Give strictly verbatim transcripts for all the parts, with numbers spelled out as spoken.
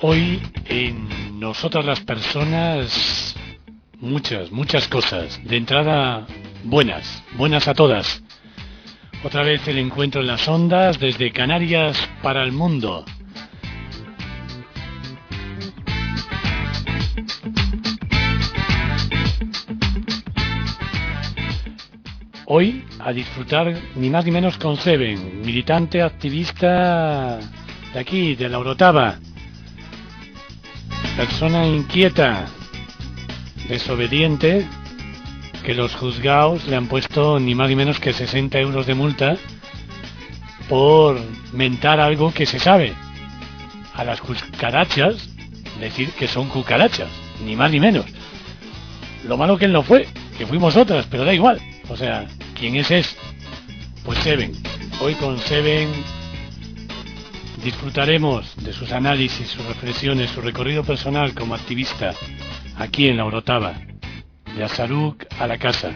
hoy en nosotras las personas muchas, muchas cosas. De entrada, buenas, buenas a todas. Otra vez el encuentro en las ondas desde Canarias para el mundo. Hoy a disfrutar ni más ni menos con Seven, militante activista de aquí, de la Orotava. Persona inquieta, desobediente, que los juzgados le han puesto ni más ni menos que sesenta euros de multa por mentar algo que se sabe. A las cucarachas decir que son cucarachas, ni más ni menos. Lo malo que él no fue, que fuimos otras, pero da igual. O sea, ¿quién es ese? Pues Seven. Hoy con Seven disfrutaremos de sus análisis, sus reflexiones, su recorrido personal como activista aquí en la Orotava, de Azaruc a la casa.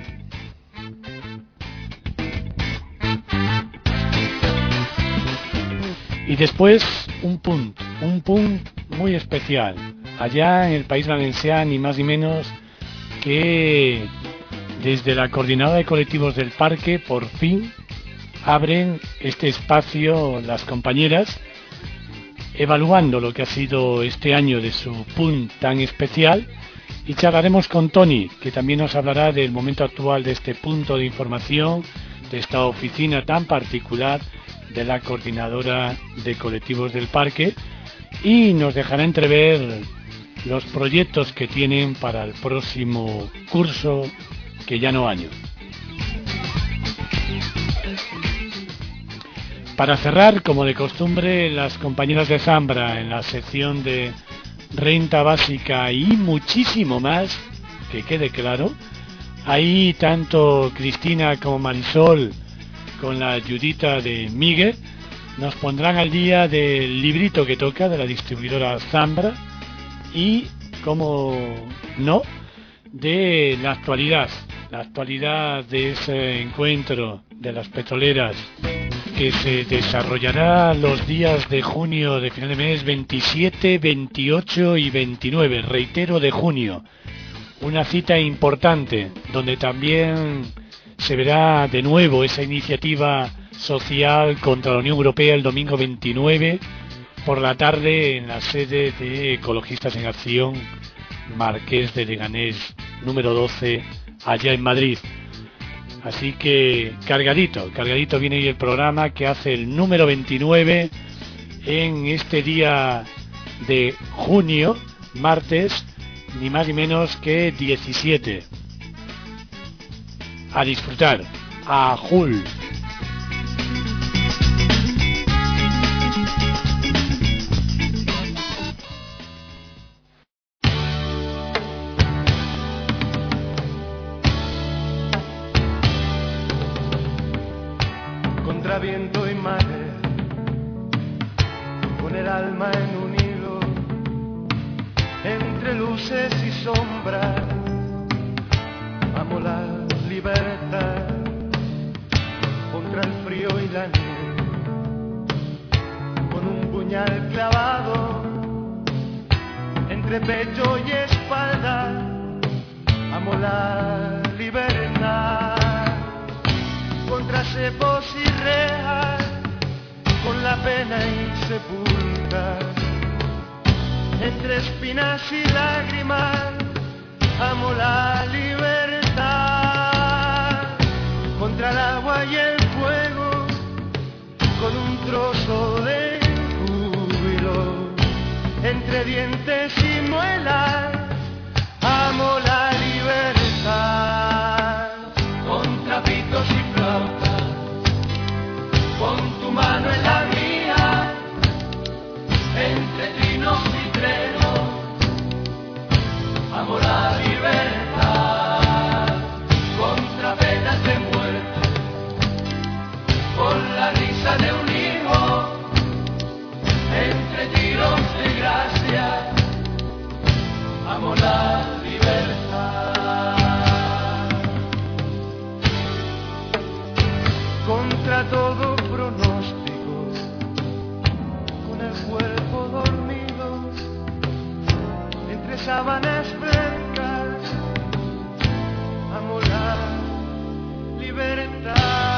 Y después un punt, un punt muy especial, allá en el País Valenciano, ni más ni menos que desde la Coordinadora de Colectivos del Parque, por fin abren este espacio las compañeras, evaluando lo que ha sido este año de su punt tan especial, y charlaremos con Toni, que también nos hablará del momento actual de este punto de información, de esta oficina tan particular de la Coordinadora de Colectivos del Parque, y nos dejará entrever los proyectos que tienen para el próximo curso, que ya no año. Para cerrar, como de costumbre, las compañeras de Zambra en la sección de renta básica y muchísimo más, que quede claro. Ahí tanto Cristina como Marisol, con la ayudita de Miguel, nos pondrán al día del librito que toca de la distribuidora Zambra y, como no, de la actualidad, la actualidad de ese encuentro de las petroleras que se desarrollará los días de junio, de final de mes, veintisiete, veintiocho y veintinueve, reitero, de junio. Una cita importante donde también se verá de nuevo esa iniciativa social contra la Unión Europea el domingo veintinueve por la tarde en la sede de Ecologistas en Acción, Marqués de Leganés número doce, allá en Madrid. Así que cargadito, cargadito viene ahí el programa que hace el número veintinueve en este día de junio, martes, ni más ni menos que diecisiete. A disfrutar, a Jul. Viento y mare, con el alma en un hilo, entre luces y sombras, amo la libertad, contra el frío y la nieve, con un puñal clavado, entre pecho y espalda, amo la libertad. Contra cepos y rejas, con la pena insepulta, entre espinas y lágrimas, amo la libertad. Contra el agua y el fuego, con un trozo de júbilo, entre dientes y muelas, amo la libertad. Contra pitos y flautas, pon tu mano en la mía, entre trinos y trenos, amo la libertad. Contra penas de muerte, con la risa de un hijo, entre tiros de gracia, amo la libertad. Contra todo pronóstico, con el cuerpo dormido, sábanas blancas, amo la libertad.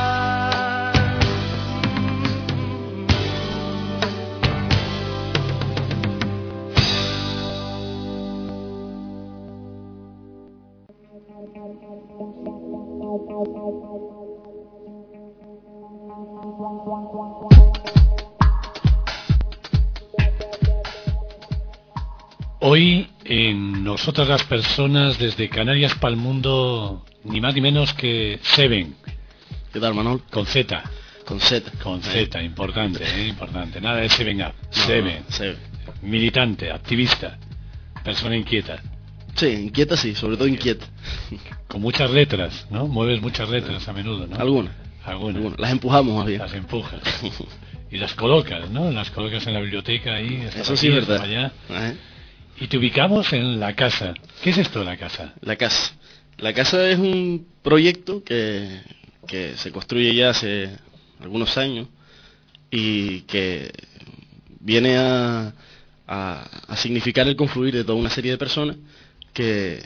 Hoy en Nosotras las Personas, desde Canarias para el mundo, ni más ni menos que Seven. ¿Qué tal, Manol? Con Z. Con Z. Con Z, eh. importante, eh, importante. Nada de Seven Up. No, Seven. no, Seven. Militante, activista, persona inquieta. Sí, inquieta sí, sobre todo inquieta. Con muchas letras, ¿no? Mueves muchas letras a menudo, ¿no? Algunas. Algunas. Algunas. Las empujamos más bien. Las empujas. Y las colocas, ¿no? Las colocas en la biblioteca ahí. Eso sí es verdad. Allá. Ajá. Y te ubicamos en la casa. ¿Qué es esto de la casa? La casa. La casa es un proyecto que, que se construye ya hace algunos años y que viene a, a, a significar el confluir de toda una serie de personas que,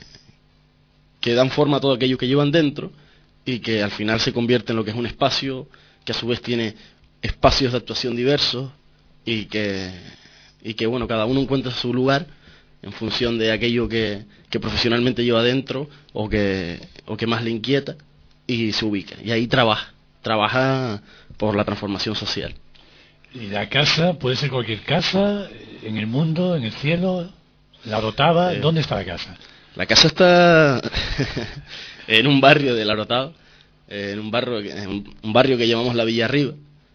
que dan forma a todo aquello que llevan dentro y que al final se convierte en lo que es un espacio que a su vez tiene espacios de actuación diversos y que, y que bueno, cada uno encuentra su lugar en función de aquello que, que profesionalmente lleva dentro o que, o que más le inquieta y se ubica. Y ahí trabaja, trabaja por la transformación social. Y la casa puede ser cualquier casa, en el mundo, en el cielo, la Orotava. Eh, ¿Dónde está la casa? La casa está en un barrio de La Orotava, en un barrio, en un barrio que llamamos la Villa Arriba.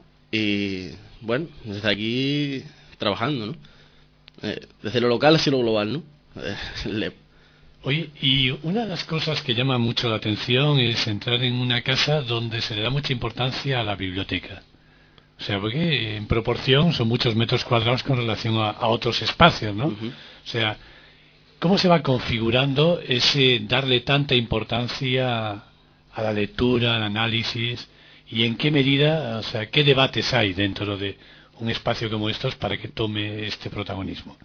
Y bueno, desde aquí trabajando, ¿no? Eh, desde lo local hacia lo global, ¿no? Eh, le... Oye, y una de las cosas que llama mucho la atención es entrar en una casa donde se le da mucha importancia a la biblioteca. O sea, porque en proporción son muchos metros cuadrados con relación a, a otros espacios, ¿no? Uh-huh. O sea, ¿cómo se va configurando ese darle tanta importancia a la lectura, al análisis? ¿Y en qué medida, o sea, qué debates hay dentro de un espacio como estos para que tome este protagonismo?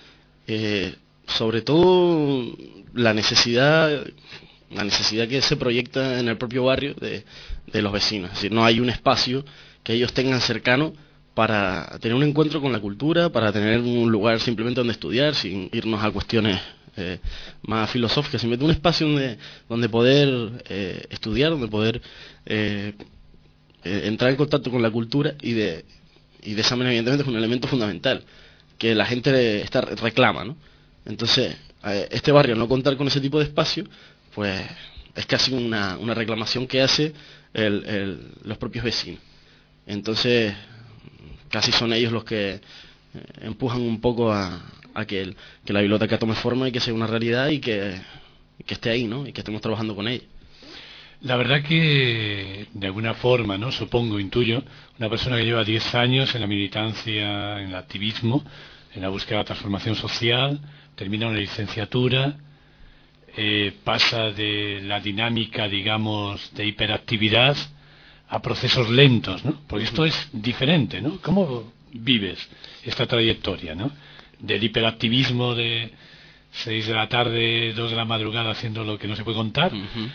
Eh, sobre todo la necesidad la necesidad que se proyecta en el propio barrio de, de los vecinos. Es decir, no hay un espacio que ellos tengan cercano para tener un encuentro con la cultura, para tener un lugar simplemente donde estudiar, sin irnos a cuestiones eh, más filosóficas, simplemente un espacio donde, donde poder eh, estudiar, donde poder eh, eh, entrar en contacto con la cultura y de y de esa manera evidentemente es un elemento fundamental que la gente está, reclama, ¿no? Entonces, este barrio al no contar con ese tipo de espacio, pues es casi una, una reclamación que hace el, el, los propios vecinos. Entonces, casi son ellos los que empujan un poco a, a que, el, que la biblioteca tome forma y que sea una realidad y que, que esté ahí, ¿no? Y que estemos trabajando con ella. La verdad que, de alguna forma, no supongo, intuyo, una persona que lleva diez años en la militancia, en el activismo, en la búsqueda de la transformación social, termina una licenciatura, eh, pasa de la dinámica, digamos, de hiperactividad a procesos lentos, ¿no? Porque esto es diferente, ¿no? ¿Cómo vives esta trayectoria, ¿no? Del hiperactivismo de seis de la tarde, dos de la madrugada haciendo lo que no se puede contar, uh-huh.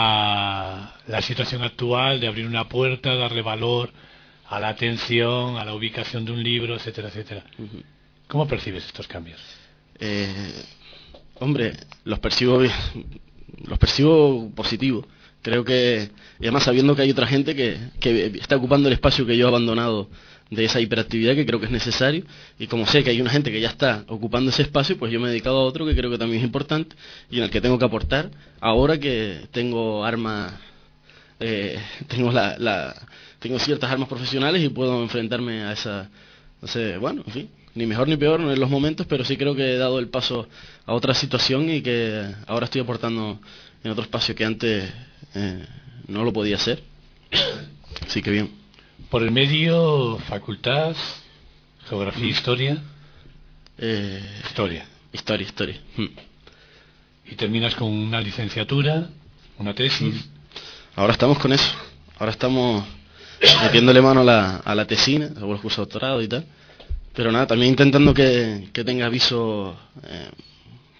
a la situación actual de abrir una puerta, darle valor a la atención, a la ubicación de un libro, etcétera, etcétera. Uh-huh. ¿Cómo percibes estos cambios? Eh, hombre, los percibo los percibo positivos. Creo que, y además sabiendo que hay otra gente que, que está ocupando el espacio que yo he abandonado de esa hiperactividad, que creo que es necesario, y como sé que hay una gente que ya está ocupando ese espacio, pues yo me he dedicado a otro que creo que también es importante y en el que tengo que aportar ahora que tengo armas, eh, tengo la, la tengo ciertas armas profesionales y puedo enfrentarme a esa, no sé, bueno, en fin, ni mejor ni peor en los momentos, pero sí creo que he dado el paso a otra situación y que ahora estoy aportando en otro espacio que antes eh, no lo podía hacer. Así que bien. Por el medio, facultad, geografía, mm. historia. Eh, historia. Historia, historia. Mm. Y terminas con una licenciatura, una tesis. Mm. Ahora estamos con eso. Ahora estamos metiéndole mano a la, a la tesina, a los cursos de doctorado y tal. Pero nada, también intentando que, que tenga aviso eh,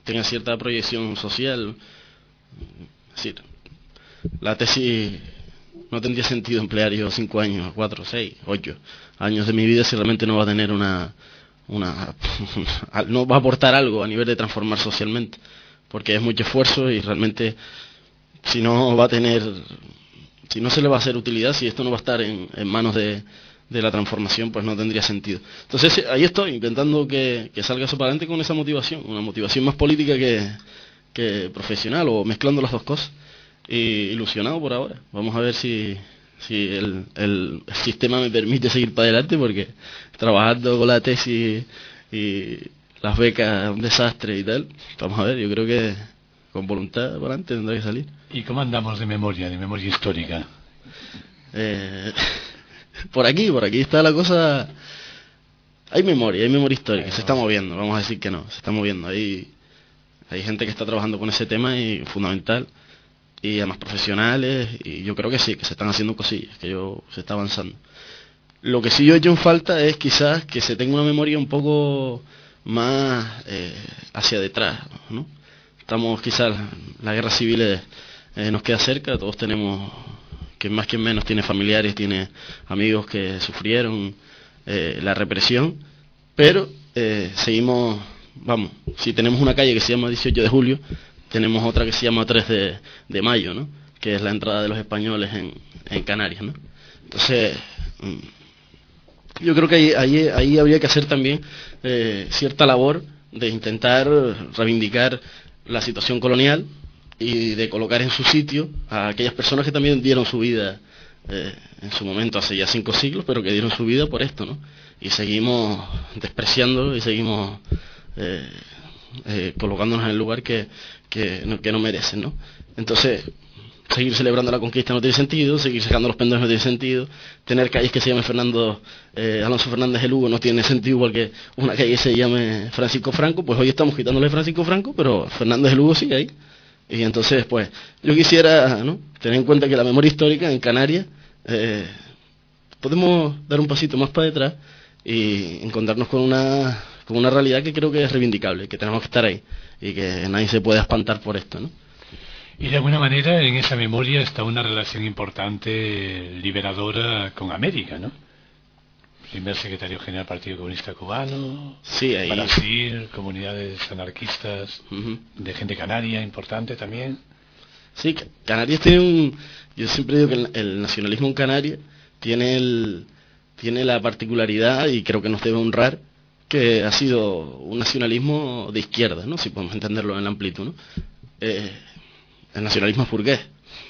tenga cierta proyección social. Es decir, la tesis no tendría sentido emplear yo cinco años, cuatro, seis, ocho años de mi vida si realmente no va a tener una, una no va a aportar algo a nivel de transformar socialmente, porque es mucho esfuerzo y realmente si no va a tener, si no se le va a hacer utilidad, si esto no va a estar en, en manos de, de la transformación, pues no tendría sentido. Entonces ahí estoy intentando que, que salga eso para adelante con esa motivación, una motivación más política que, que profesional, o mezclando las dos cosas. Y ilusionado por ahora. Vamos a ver si, si el, el, el sistema me permite seguir para adelante, porque trabajando con la tesis y las becas un desastre y tal, vamos a ver, yo creo que con voluntad para adelante tendrá que salir. ¿Y cómo andamos de memoria, de memoria histórica? Eh, por aquí, por aquí está la cosa. Hay memoria, hay memoria histórica, se está moviendo, vamos a decir que no, se está moviendo. Hay, hay gente que está trabajando con ese tema y fundamental. Y además profesionales, y yo creo que sí, que se están haciendo cosillas, que yo se está avanzando. Lo que sí yo he hecho en falta es quizás que se tenga una memoria un poco más eh, hacia detrás, ¿no? Estamos quizás, la guerra civil eh, nos queda cerca, todos tenemos, que más que menos tiene familiares, tiene amigos que sufrieron eh, la represión, pero eh, seguimos, vamos, si tenemos una calle que se llama dieciocho de julio, tenemos otra que se llama tres de mayo, ¿no? Que es la entrada de los españoles en, en Canarias, ¿no? Entonces, yo creo que ahí, ahí, ahí habría que hacer también eh, cierta labor de intentar reivindicar la situación colonial y de colocar en su sitio a aquellas personas que también dieron su vida eh, en su momento, hace ya cinco siglos, pero que dieron su vida por esto, ¿no? Y seguimos despreciándolo y seguimos eh, eh, colocándonos en el lugar que Que no, que no merecen, ¿no? Entonces, seguir celebrando la conquista no tiene sentido, seguir sacando los pendejos no tiene sentido, tener calles que se llamen Fernando eh, Alonso Fernández de Lugo no tiene sentido, igual que una calle se llame Francisco Franco. Pues hoy estamos quitándole Francisco Franco, pero Fernández de Lugo sigue ahí. Y entonces, pues, yo quisiera, ¿no?, tener en cuenta que la memoria histórica en Canarias eh, podemos dar un pasito más para detrás y encontrarnos con una con una realidad que creo que es reivindicable, que tenemos que estar ahí y que nadie se puede espantar por esto, ¿no? Y de alguna manera en esa memoria está una relación importante liberadora con América, ¿no? Primer secretario general del Partido Comunista Cubano, sí, ahí... Brasil, comunidades anarquistas, uh-huh. de gente canaria importante también. Sí, Canarias tiene un... Yo siempre digo que el, el nacionalismo en Canarias tiene el tiene la particularidad, y creo que nos debe honrar, que ha sido un nacionalismo de izquierda, ¿no?, si podemos entenderlo en la amplitud, ¿no? Eh, el nacionalismo es burgués.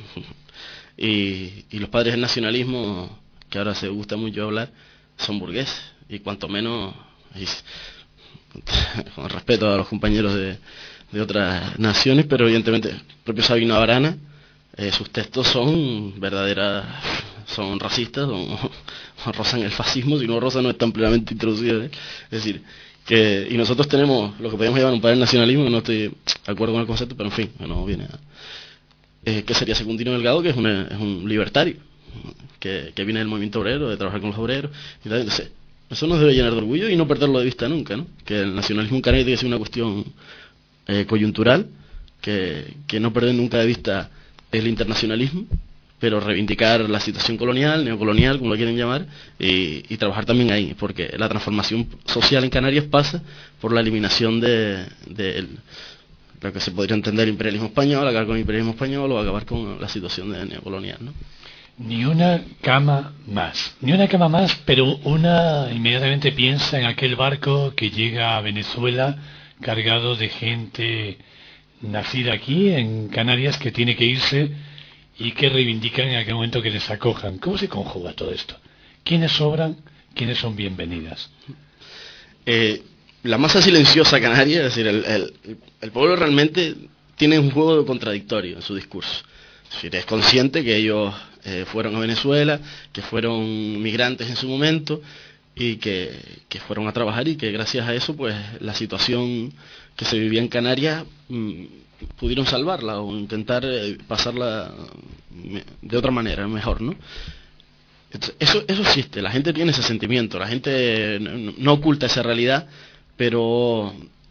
y, y los padres del nacionalismo, que ahora se gusta mucho hablar, son burgueses. Y cuanto menos, y, con respeto a los compañeros de, de otras naciones, pero evidentemente el propio Sabino Arana, eh, sus textos son verdaderas, son racistas, son, rozan el fascismo, si no rozan no están plenamente introducidos, ¿eh? Es decir, que, y nosotros tenemos lo que podemos llamar un padre nacionalismo, que no estoy de acuerdo con el concepto, pero en fin, no viene a, eh, que sería Secundino Delgado, que es, una, es un libertario, que, que viene del movimiento obrero, de trabajar con los obreros, y tal. Entonces, eso nos debe llenar de orgullo y no perderlo de vista nunca, ¿no? Que el nacionalismo en Canarias tiene que ser una cuestión eh, coyuntural, que, que no perder nunca de vista el internacionalismo, pero reivindicar la situación colonial, neocolonial, como lo quieren llamar, y, y trabajar también ahí, porque la transformación social en Canarias pasa por la eliminación de, de el, lo que se podría entender imperialismo español, acabar con el imperialismo español o acabar con la situación de neocolonial, ¿no? Ni una cama más, ni una cama más, pero una inmediatamente piensa en aquel barco que llega a Venezuela cargado de gente nacida aquí en Canarias que tiene que irse y que reivindican en aquel momento que les acojan. ¿Cómo se conjuga todo esto? ¿Quiénes sobran? ¿Quiénes son bienvenidas? Eh, la masa silenciosa canaria, es decir, el, el, el pueblo realmente tiene un juego contradictorio en su discurso. Es decir, es consciente que ellos eh, fueron a Venezuela, que fueron migrantes en su momento y que, que fueron a trabajar, y que gracias a eso, pues, la situación que se vivía en Canarias mmm, pudieron salvarla o intentar eh, pasarla de otra manera, mejor, ¿no? Eso, eso existe, la gente tiene ese sentimiento, la gente no, no oculta esa realidad, pero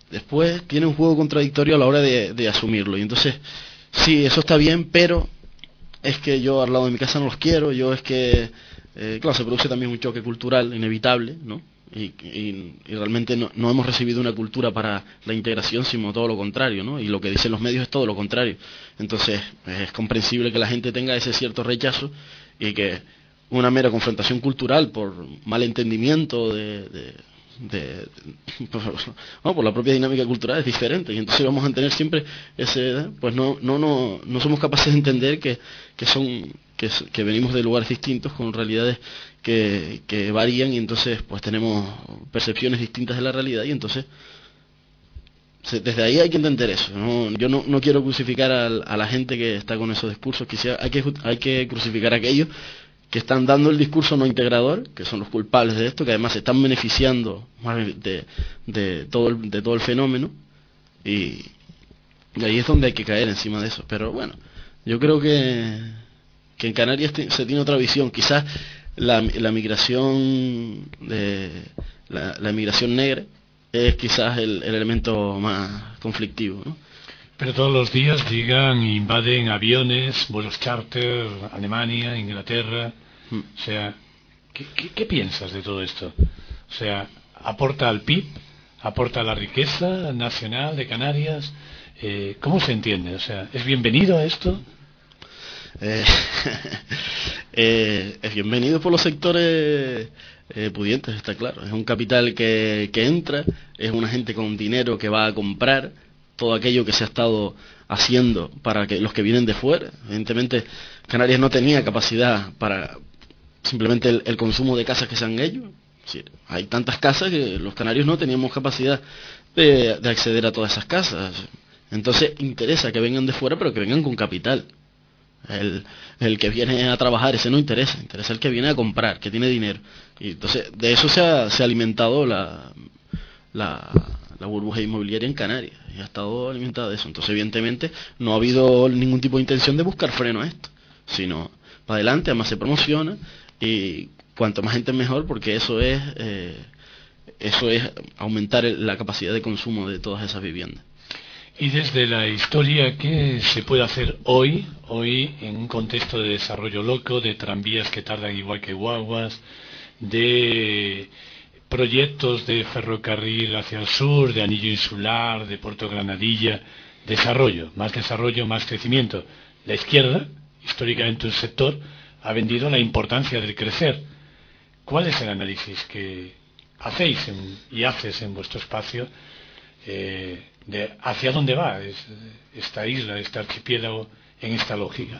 después tiene un juego contradictorio a la hora de, de asumirlo. Y entonces, sí, eso está bien, pero es que yo al lado de mi casa no los quiero, yo es que, eh, claro, se produce también un choque cultural inevitable, ¿no? Y, y, y realmente no, no hemos recibido una cultura para la integración, sino todo lo contrario, ¿no? Y lo que dicen los medios es todo lo contrario. Entonces, es comprensible que la gente tenga ese cierto rechazo y que una mera confrontación cultural por malentendimiento de, de, de, por, no, por la propia dinámica cultural es diferente, y entonces vamos a tener siempre ese, pues no no no no somos capaces de entender que, que son que, que venimos de lugares distintos con realidades que, que varían, y entonces pues tenemos percepciones distintas de la realidad, y entonces desde ahí hay que entender eso, ¿no? Yo no, no quiero crucificar a, a la gente que está con esos discursos, quisiera, hay que hay que crucificar a aquellos que están dando el discurso no integrador, que son los culpables de esto, que además se están beneficiando de, de, todo, el, de todo el fenómeno, y, y ahí es donde hay que caer encima de eso. Pero bueno, yo creo que, que en Canarias te, se tiene otra visión. Quizás la, la migración de, la, la migración negra es quizás el, el elemento más conflictivo, ¿no? Pero todos los días llegan e invaden aviones, vuelos charter, Alemania, Inglaterra. Mm. O sea, ¿qué, qué, ¿qué piensas de todo esto? O sea, ¿aporta al P I B? ¿Aporta a la riqueza nacional de Canarias? Eh, ¿Cómo se entiende? O sea, ¿es bienvenido a esto? Eh, eh, es bienvenido por los sectores eh, pudientes, está claro. Es un capital que, que entra, es una gente con dinero que va a comprar todo aquello que se ha estado haciendo para que los que vienen de fuera. Evidentemente Canarias no tenía capacidad para simplemente el, el consumo de casas que sean ellos. Es decir, hay tantas casas que los canarios no teníamos capacidad de, de acceder a todas esas casas. Entonces interesa que vengan de fuera, pero que vengan con capital. El, el que viene a trabajar, ese no interesa, interesa el que viene a comprar, que tiene dinero. Y entonces de eso se ha, se ha alimentado la, la la burbuja inmobiliaria en Canarias, y ha estado alimentada de eso. Entonces evidentemente no ha habido ningún tipo de intención de buscar freno a esto, sino para adelante, además se promociona, y cuanto más gente mejor, porque eso es eh, eso es aumentar el, la capacidad de consumo de todas esas viviendas. Y desde la historia, ¿qué se puede hacer hoy, hoy en un contexto de desarrollo loco, de tranvías que tardan igual que guaguas, de proyectos de ferrocarril hacia el sur, de anillo insular, de Puerto Granadilla, desarrollo, más desarrollo, más crecimiento? La izquierda, históricamente un sector, ha vendido la importancia del crecer. ¿Cuál es el análisis que hacéis en, y haces en vuestro espacio eh, de hacia dónde va es, esta isla, este archipiélago en esta lógica?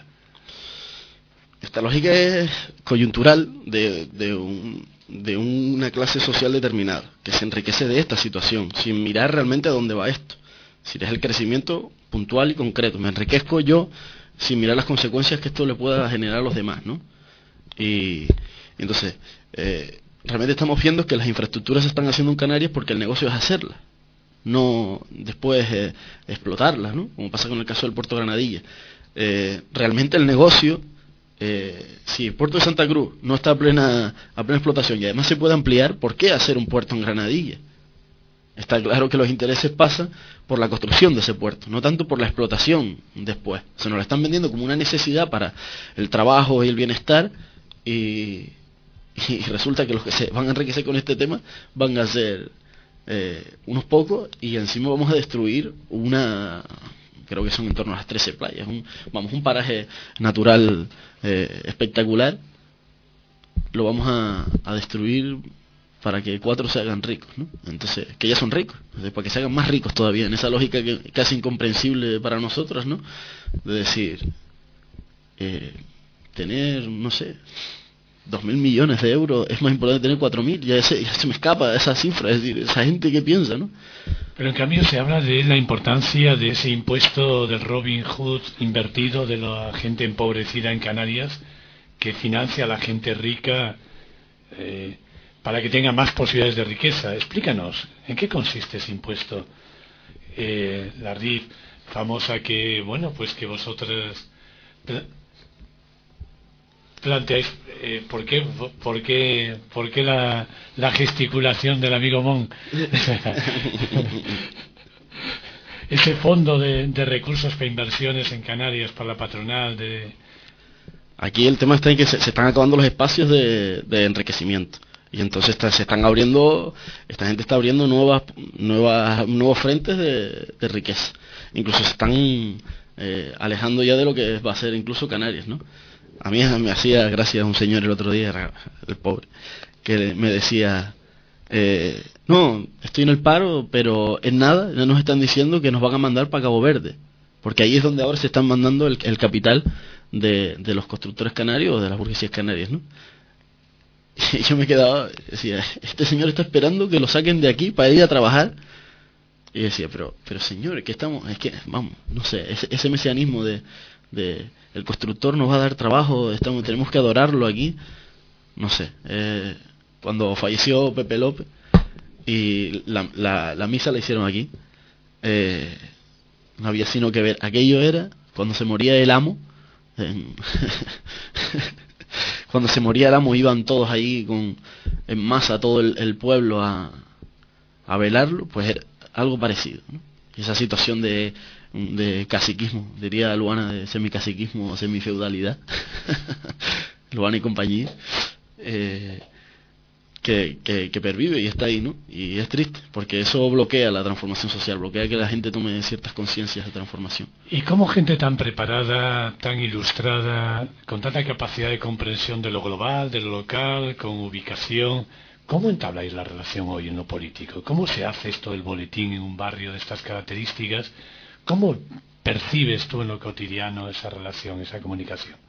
Esta lógica es coyuntural de, de un de una clase social determinada, que se enriquece de esta situación, sin mirar realmente a dónde va esto. Si es el crecimiento puntual y concreto, me enriquezco yo sin mirar las consecuencias que esto le pueda generar a los demás, ¿no? Y, y entonces, eh, realmente estamos viendo que las infraestructuras se están haciendo en Canarias porque el negocio es hacerlas, no después eh, explotarlas, ¿no? Como pasa con el caso del Puerto Granadilla. Eh, realmente el negocio, Eh, si el puerto de Santa Cruz no está a plena, a plena explotación y además se puede ampliar, ¿por qué hacer un puerto en Granadilla? Está claro que los intereses pasan por la construcción de ese puerto, no tanto por la explotación después. Se nos lo están vendiendo como una necesidad para el trabajo y el bienestar, y, y resulta que los que se van a enriquecer con este tema van a ser eh, unos pocos, y encima vamos a destruir una... creo que son en torno a las trece playas, un, vamos, un paraje natural eh, espectacular, lo vamos a, a destruir para que cuatro se hagan ricos, ¿no? Entonces, que ya son ricos, entonces, para que se hagan más ricos todavía, en esa lógica que casi incomprensible para nosotros, ¿no? De decir, eh, tener, no sé, dos mil millones de euros es más importante tener cuatro mil, ya, ya se me escapa esa cifra, es decir, esa gente que piensa, ¿no? Pero en cambio se habla de la importancia de ese impuesto del Robin Hood invertido de la gente empobrecida en Canarias, que financia a la gente rica eh, para que tenga más posibilidades de riqueza. Explícanos, ¿en qué consiste ese impuesto? Eh, la R I F famosa que, bueno, pues que vosotros planteáis, eh, ¿por qué, por qué, por qué la, la gesticulación del amigo Mon? ese fondo de, de recursos para inversiones en Canarias para la patronal de... Aquí el tema está en que se, se están acabando los espacios de, de enriquecimiento. Y entonces está, se están abriendo, esta gente está abriendo nuevas, nuevas, nuevos frentes de, de riqueza. Incluso se están eh, alejando ya de lo que va a ser incluso Canarias, ¿no? A mí me hacía gracia un señor el otro día, era el pobre, que me decía, eh, no, estoy en el paro, pero en nada, ya nos están diciendo que nos van a mandar para Cabo Verde, porque ahí es donde ahora se están mandando el, el capital de, de los constructores canarios o de las burguesías canarias, ¿no? Y yo me quedaba, decía, este señor está esperando que lo saquen de aquí para ir a trabajar. Y decía, pero pero señor, que estamos, es que, vamos, no sé, ese, ese mesianismo de, de el constructor nos va a dar trabajo, estamos, tenemos que adorarlo aquí, no sé. Eh, cuando falleció Pepe López y la, la, la misa la hicieron aquí, eh, no había sino que ver, aquello era cuando se moría el amo, en cuando se moría el amo iban todos ahí con en masa todo el, el pueblo a, a velarlo, pues era algo parecido, ¿no? Esa situación de, de caciquismo, diría Luana, de semicaciquismo o semifeudalidad, Luana y compañía, eh, que, que, que pervive y está ahí, ¿no? Y es triste, porque eso bloquea la transformación social, bloquea que la gente tome ciertas conciencias de transformación. ¿Y cómo gente tan preparada, tan ilustrada, con tanta capacidad de comprensión de lo global, de lo local, con ubicación, cómo entabláis la relación hoy en lo político? ¿Cómo se hace esto del boletín en un barrio de estas características? ¿Cómo percibes tú en lo cotidiano esa relación, esa comunicación?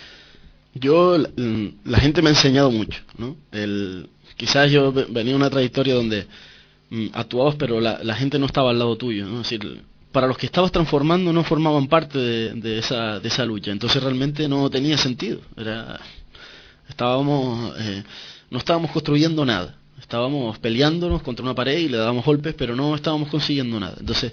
Yo, la, la gente me ha enseñado mucho, ¿no? El... Quizás yo venía de una trayectoria donde mm, actuabas, pero la, la gente no estaba al lado tuyo, ¿no? Es decir, para los que estabas transformando no formaban parte de, de, esa, de esa lucha, entonces realmente no tenía sentido. Era, estábamos, eh, no estábamos construyendo nada, estábamos peleándonos contra una pared y le dábamos golpes, pero no estábamos consiguiendo nada. Entonces,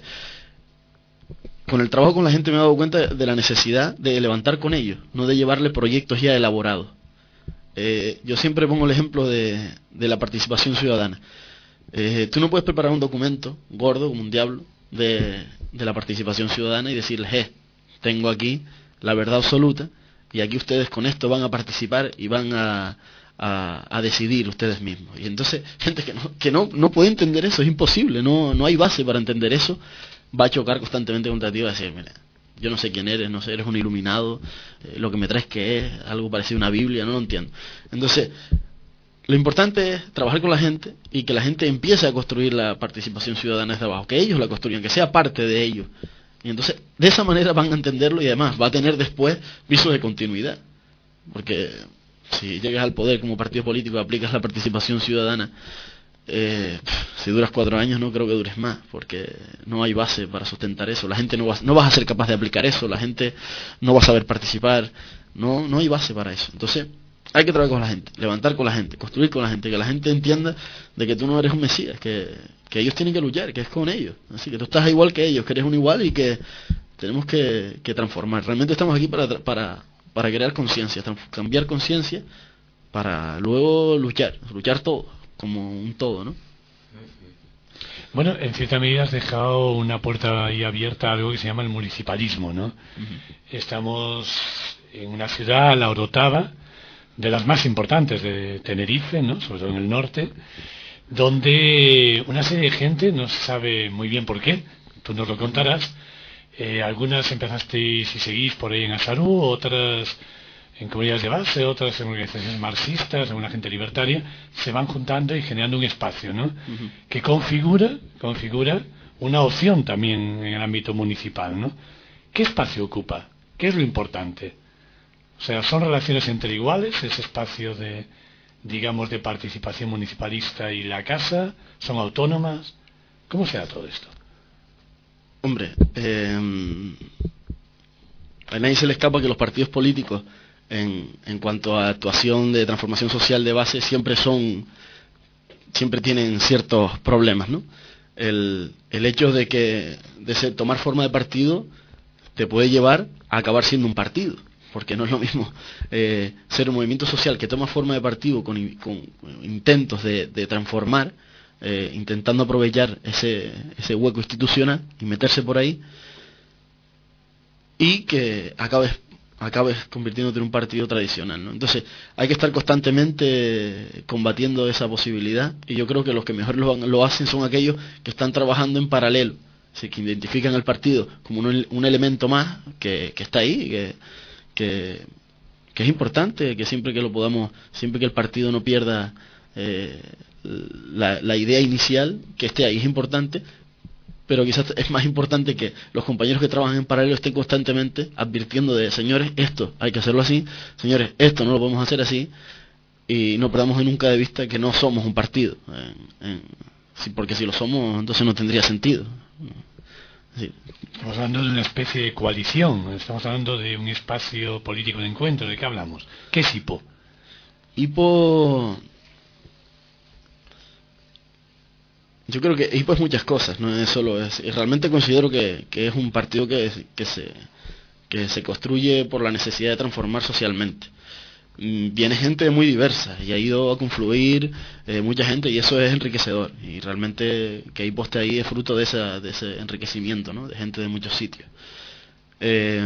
con el trabajo con la gente me he dado cuenta de la necesidad de levantar con ellos, no de llevarle proyectos ya elaborados. Eh, yo siempre pongo el ejemplo de, de la participación ciudadana. Eh, tú no puedes preparar un documento gordo como un diablo de, de la participación ciudadana y decirles, eh, tengo aquí la verdad absoluta y aquí ustedes con esto van a participar y van a, a, a decidir ustedes mismos. Y entonces, gente que, no, que no, no puede entender eso, es imposible, no, no hay base para entender eso, va a chocar constantemente contra ti y va a decir, mira, yo no sé quién eres, no sé, eres un iluminado, eh, lo que me traes que es algo parecido a una Biblia, no lo entiendo. Entonces, lo importante es trabajar con la gente y que la gente empiece a construir la participación ciudadana desde abajo, que ellos la construyan, que sea parte de ellos. Y entonces, de esa manera van a entenderlo y además va a tener después visos de continuidad. Porque si llegas al poder como partido político y aplicas la participación ciudadana, Eh, si duras cuatro años no creo que dures más, porque no hay base para sustentar eso. La gente no va, no vas a ser capaz de aplicar eso, la gente no va a saber participar, no, no hay base para eso. Entonces hay que trabajar con la gente, levantar con la gente, construir con la gente, que la gente entienda de que tú no eres un mesías, que, que ellos tienen que luchar, que es con ellos, así que tú estás igual que ellos, que eres un igual y que tenemos que, que transformar. Realmente estamos aquí para, para, para crear conciencia, cambiar conciencia para luego luchar, luchar todo como un todo, ¿no? Bueno, en cierta medida has dejado una puerta ahí abierta a algo que se llama el municipalismo, ¿no? Uh-huh. Estamos en una ciudad, la Orotava, de las más importantes de Tenerife, ¿no? Sobre todo en el norte, donde una serie de gente, no se sabe muy bien por qué, tú nos lo contarás, eh, algunas empezasteis y seguís por ahí en Asarú, otras en comunidades de base, otras en organizaciones marxistas, alguna gente libertaria, se van juntando y generando un espacio, ¿no? Uh-huh. Que configura, configura una opción también en el ámbito municipal, ¿no? ¿Qué espacio ocupa? ¿Qué es lo importante? O sea, ¿son relaciones entre iguales, ese espacio de, digamos, de participación municipalista y la casa? ¿Son autónomas? ¿Cómo se da todo esto? Hombre, eh, a nadie se le escapa que los partidos políticos En, en cuanto a actuación de transformación social de base siempre son siempre tienen ciertos problemas, ¿no? El, el hecho de que de ser, tomar forma de partido te puede llevar a acabar siendo un partido, porque no es lo mismo eh, ser un movimiento social que toma forma de partido con, con intentos de, de transformar eh, intentando aprovechar ese, ese hueco institucional y meterse por ahí, y que acabes acabes convirtiéndote en un partido tradicional, ¿no? Entonces hay que estar constantemente combatiendo esa posibilidad, y yo creo que los que mejor lo, lo hacen son aquellos que están trabajando en paralelo, así que identifican al partido como un, un elemento más que, que está ahí, que, que, que es importante, que siempre que lo podamos, siempre que el partido no pierda eh, la, la idea inicial, que esté ahí es importante. Pero quizás es más importante que los compañeros que trabajan en paralelo estén constantemente advirtiendo de, señores, esto hay que hacerlo así, señores, esto no lo podemos hacer así, y no perdamos nunca de vista que no somos un partido, en, en, sí, porque si lo somos, entonces no tendría sentido. Sí. Estamos hablando de una especie de coalición, estamos hablando de un espacio político de encuentro. ¿De qué hablamos? ¿Qué es Hipo? Hipo... Yo creo que Hipo es muchas cosas, no es solo es, realmente considero que, que es un partido que, que se que se construye por la necesidad de transformar socialmente. Viene gente muy diversa y ha ido a confluir eh, mucha gente, y eso es enriquecedor, y realmente que Hipo esté ahí es fruto de, esa, de ese enriquecimiento, ¿no? De gente de muchos sitios. Eh,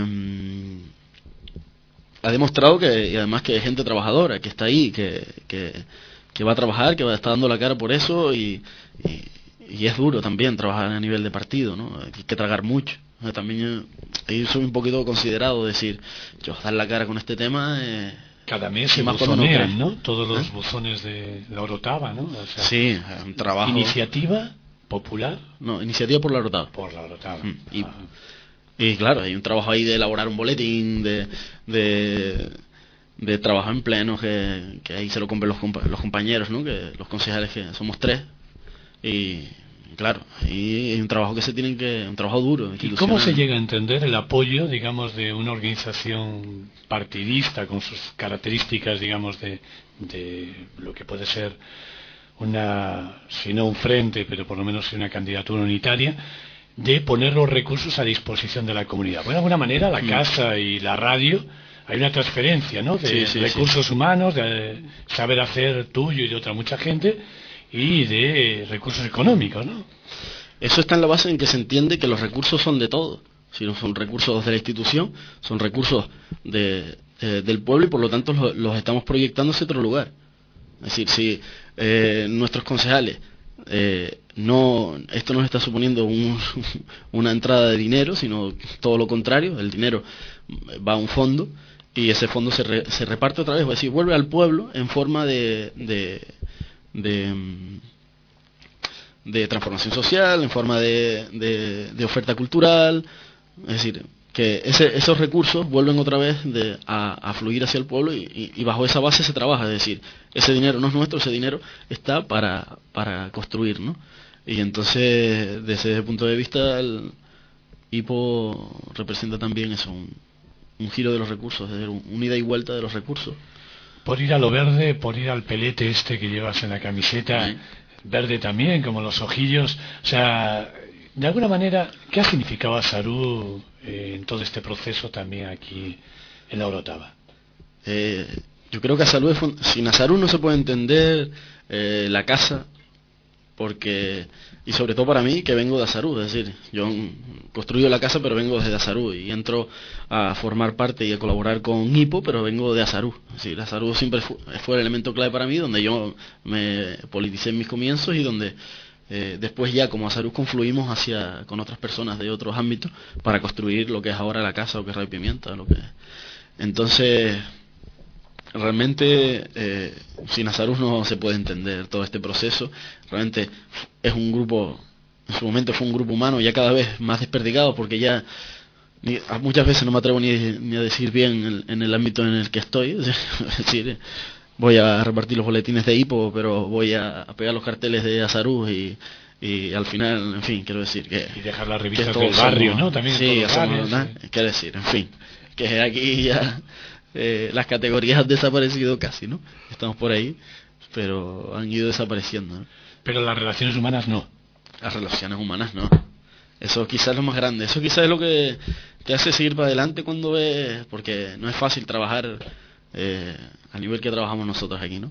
ha demostrado que, y además que hay gente trabajadora que está ahí, que, que que va a trabajar, que va a estar dando la cara por eso, y, y, y es duro también trabajar a nivel de partido, ¿no? Hay que tragar mucho. O sea, también ahí soy un poquito considerado, decir, yo dar la cara con este tema. Eh, Cada mes se buzonean, ¿no? Todos los ¿Eh? buzones de la Orotava, ¿no? O sea, sí, un trabajo. ¿Iniciativa popular? No, iniciativa por la Orotava. Por la Orotava. Mm, y, ah. y claro, hay un trabajo ahí de elaborar un boletín, de... de de trabajo en pleno, que, que ahí se lo compren los, compa los compañeros, ¿no? Que los concejales, que somos tres, y claro, ahí hay un trabajo que se tienen que, un trabajo duro. ¿Y cómo se llega a entender el apoyo, digamos, de una organización partidista con sus características, digamos, de, de lo que puede ser una, si no un frente, pero por lo menos una candidatura unitaria, de poner los recursos a disposición de la comunidad? Pues de alguna manera la casa y la radio, hay una transferencia, ¿no? De sí, sí, recursos sí. humanos, de saber hacer tuyo y de otra mucha gente, y de recursos económicos, ¿no? Eso está en la base en que se entiende que los recursos son de todo. Si no son recursos de la institución, son recursos de, de, del pueblo, y por lo tanto los, los estamos proyectando hacia otro lugar. Es decir, si eh, nuestros concejales, eh, no, esto no está suponiendo un, una entrada de dinero, sino todo lo contrario, el dinero va a un fondo, y ese fondo se, re, se reparte otra vez, es decir, vuelve al pueblo en forma de, de, de, de transformación social, en forma de, de, de oferta cultural, es decir, que ese, esos recursos vuelven otra vez de, a, a fluir hacia el pueblo, y, y bajo esa base se trabaja, es decir, ese dinero no es nuestro, ese dinero está para, para construir, ¿no? Y entonces, desde ese punto de vista, el Hipo representa también eso, un, un giro de los recursos, es decir, un ida y vuelta de los recursos. Por ir a lo verde, por ir al pelete este que llevas en la camiseta, sí. Verde también, como los ojillos, o sea, de alguna manera, ¿qué ha significado Azarú eh, en todo este proceso también aquí en la Orotava? Eh, yo creo que Azarú, es, sin Azarú no se puede entender eh, la casa, porque, y sobre todo para mí, que vengo de Azarú, es decir, yo construyo la casa pero vengo desde Azarú, y entro a formar parte y a colaborar con Hipo, pero vengo de Azarú. Es decir, Azarú siempre fue, fue el elemento clave para mí, donde yo me politicé en mis comienzos, y donde eh, después ya como Azarú confluimos hacia con otras personas de otros ámbitos para construir lo que es ahora la casa, o que es Rayo Pimienta, lo que es. Entonces, realmente eh, sin Azarú no se puede entender todo este proceso. Realmente es un grupo, en su momento fue un grupo humano ya cada vez más desperdigado, porque ya ni, muchas veces no me atrevo ni, ni a decir bien en, en el ámbito en el que estoy, es decir, voy a repartir los boletines de Hipo, pero voy a, a pegar los carteles de Azarú, y, y al final, en fin, quiero decir que... Y dejar las revistas del barrio, somos, ¿no? También sí, somos, ¿no? Sí. Quiero decir, en fin, que aquí ya... Eh, las categorías han desaparecido casi, ¿no? Estamos por ahí, pero han ido desapareciendo, ¿no? Pero las relaciones humanas no. Las relaciones humanas no. Eso quizás es lo más grande. Eso quizás es lo que te hace seguir para adelante cuando ves, porque no es fácil trabajar eh, a nivel que trabajamos nosotros aquí, ¿no?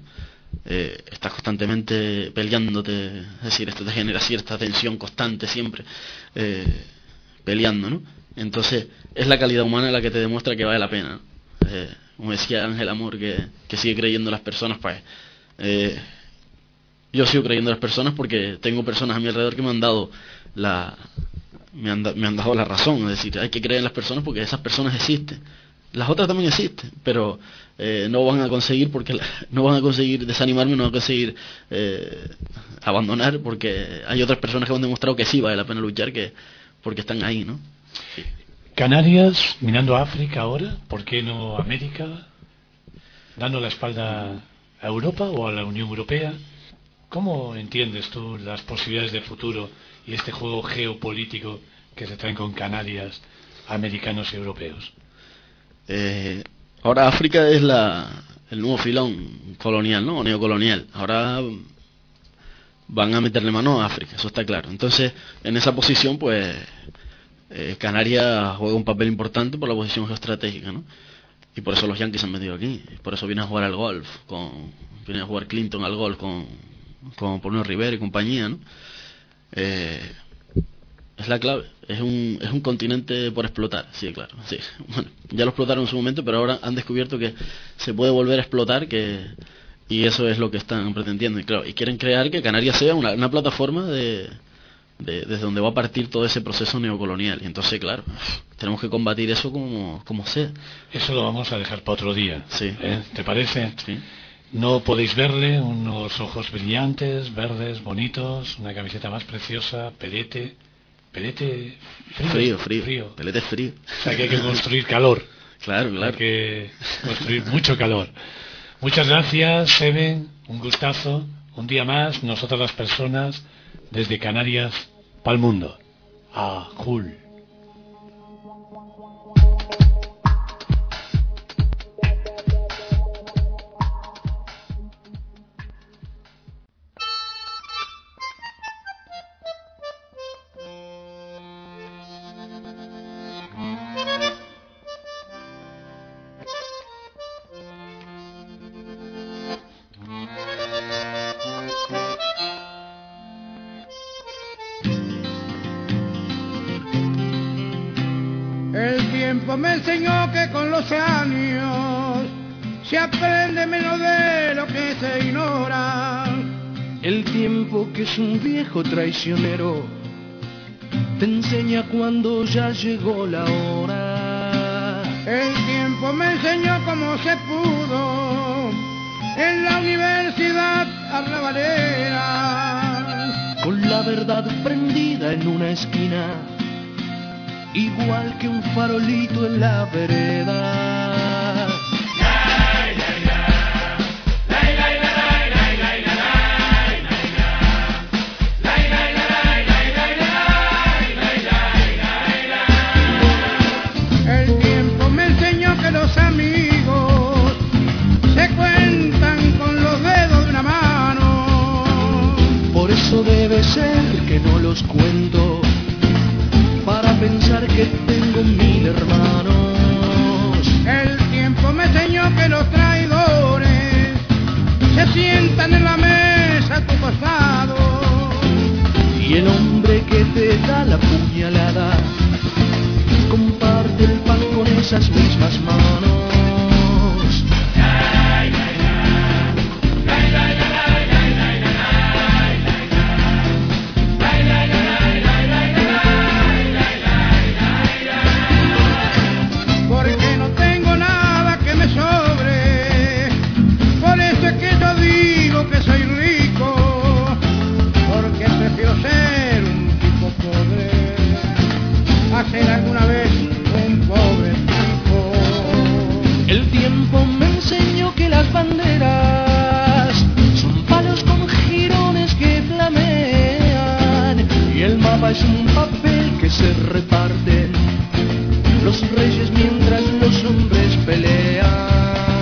eh, estás constantemente peleándote, es decir, esto te genera cierta tensión constante siempre, eh, peleando, ¿no? Entonces es la calidad humana la que te demuestra que vale la pena, ¿no? Eh, como decía Ángel Amor, que, que sigue creyendo en las personas, pues eh, yo sigo creyendo en las personas porque tengo personas a mi alrededor que me han dado la me han, me han dado la razón, es decir, hay que creer en las personas porque esas personas existen. Las otras también existen, pero eh, no van a conseguir porque la, no van a conseguir desanimarme, no van a conseguir eh, abandonar, porque hay otras personas que han demostrado que sí vale la pena luchar, que porque están ahí, ¿no? Sí. Canarias, mirando a África ahora, ¿por qué no América? Dando la espalda a Europa o a la Unión Europea. ¿Cómo entiendes tú las posibilidades de futuro y este juego geopolítico que se traen con Canarias, americanos y europeos? Eh, ahora África es la, el nuevo filón colonial, ¿no? O neocolonial. Ahora van a meterle mano a África, eso está claro. Entonces, en esa posición, pues, eh, Canarias juega un papel importante por la posición geoestratégica, ¿no? Y por eso los Yankees se han metido aquí. Por eso vienen a jugar al golf, con, vienen a jugar Clinton al golf con, con Paulino Rivera y compañía, ¿no? Eh, es la clave. Es un, es un continente por explotar, sí, claro. Sí. Bueno, ya lo explotaron en su momento, pero ahora han descubierto que se puede volver a explotar, que y eso es lo que están pretendiendo. Y claro, y quieren crear que Canarias sea una, una plataforma de, de desde donde va a partir todo ese proceso neocolonial. Y entonces, claro, tenemos que combatir eso como, como sea. Eso lo vamos a dejar para otro día. Sí. ¿Eh? ¿Te parece? Sí. No podéis verle, unos ojos brillantes, verdes, bonitos, una camiseta más preciosa, pelete. Pelete frío. Frío, frío. frío. Pelete frío. O sea que hay que construir calor. Claro, claro. Hay que construir mucho calor. Muchas gracias, Seven. Un gustazo. Un día más, nosotras las personas, desde Canarias para el mundo. A Jul. El tiempo me enseñó que con los años se aprende menos de lo que se ignora. El tiempo, que es un viejo traicionero, te enseña cuando ya llegó la hora. El tiempo me enseñó cómo se pudo en la universidad arrabalera, con la verdad prendida en una esquina, igual que un farolito en la vereda. El tiempo me enseñó que los amigos se cuentan con los dedos de una mano. Por eso debe ser que no los cuento, para pensar que tengo mil hermanos. El tiempo me enseñó que los traidores se sientan en la mesa a tu costado, y el hombre que te da la puñalada comparte el pan con esas mismas manos. Que soy rico, porque prefiero ser un tipo pobre a ser alguna vez un pobre tipo. El tiempo me enseñó que las banderas son palos con jirones que flamean, y el mapa es un papel que se reparten los reyes mientras los hombres pelean.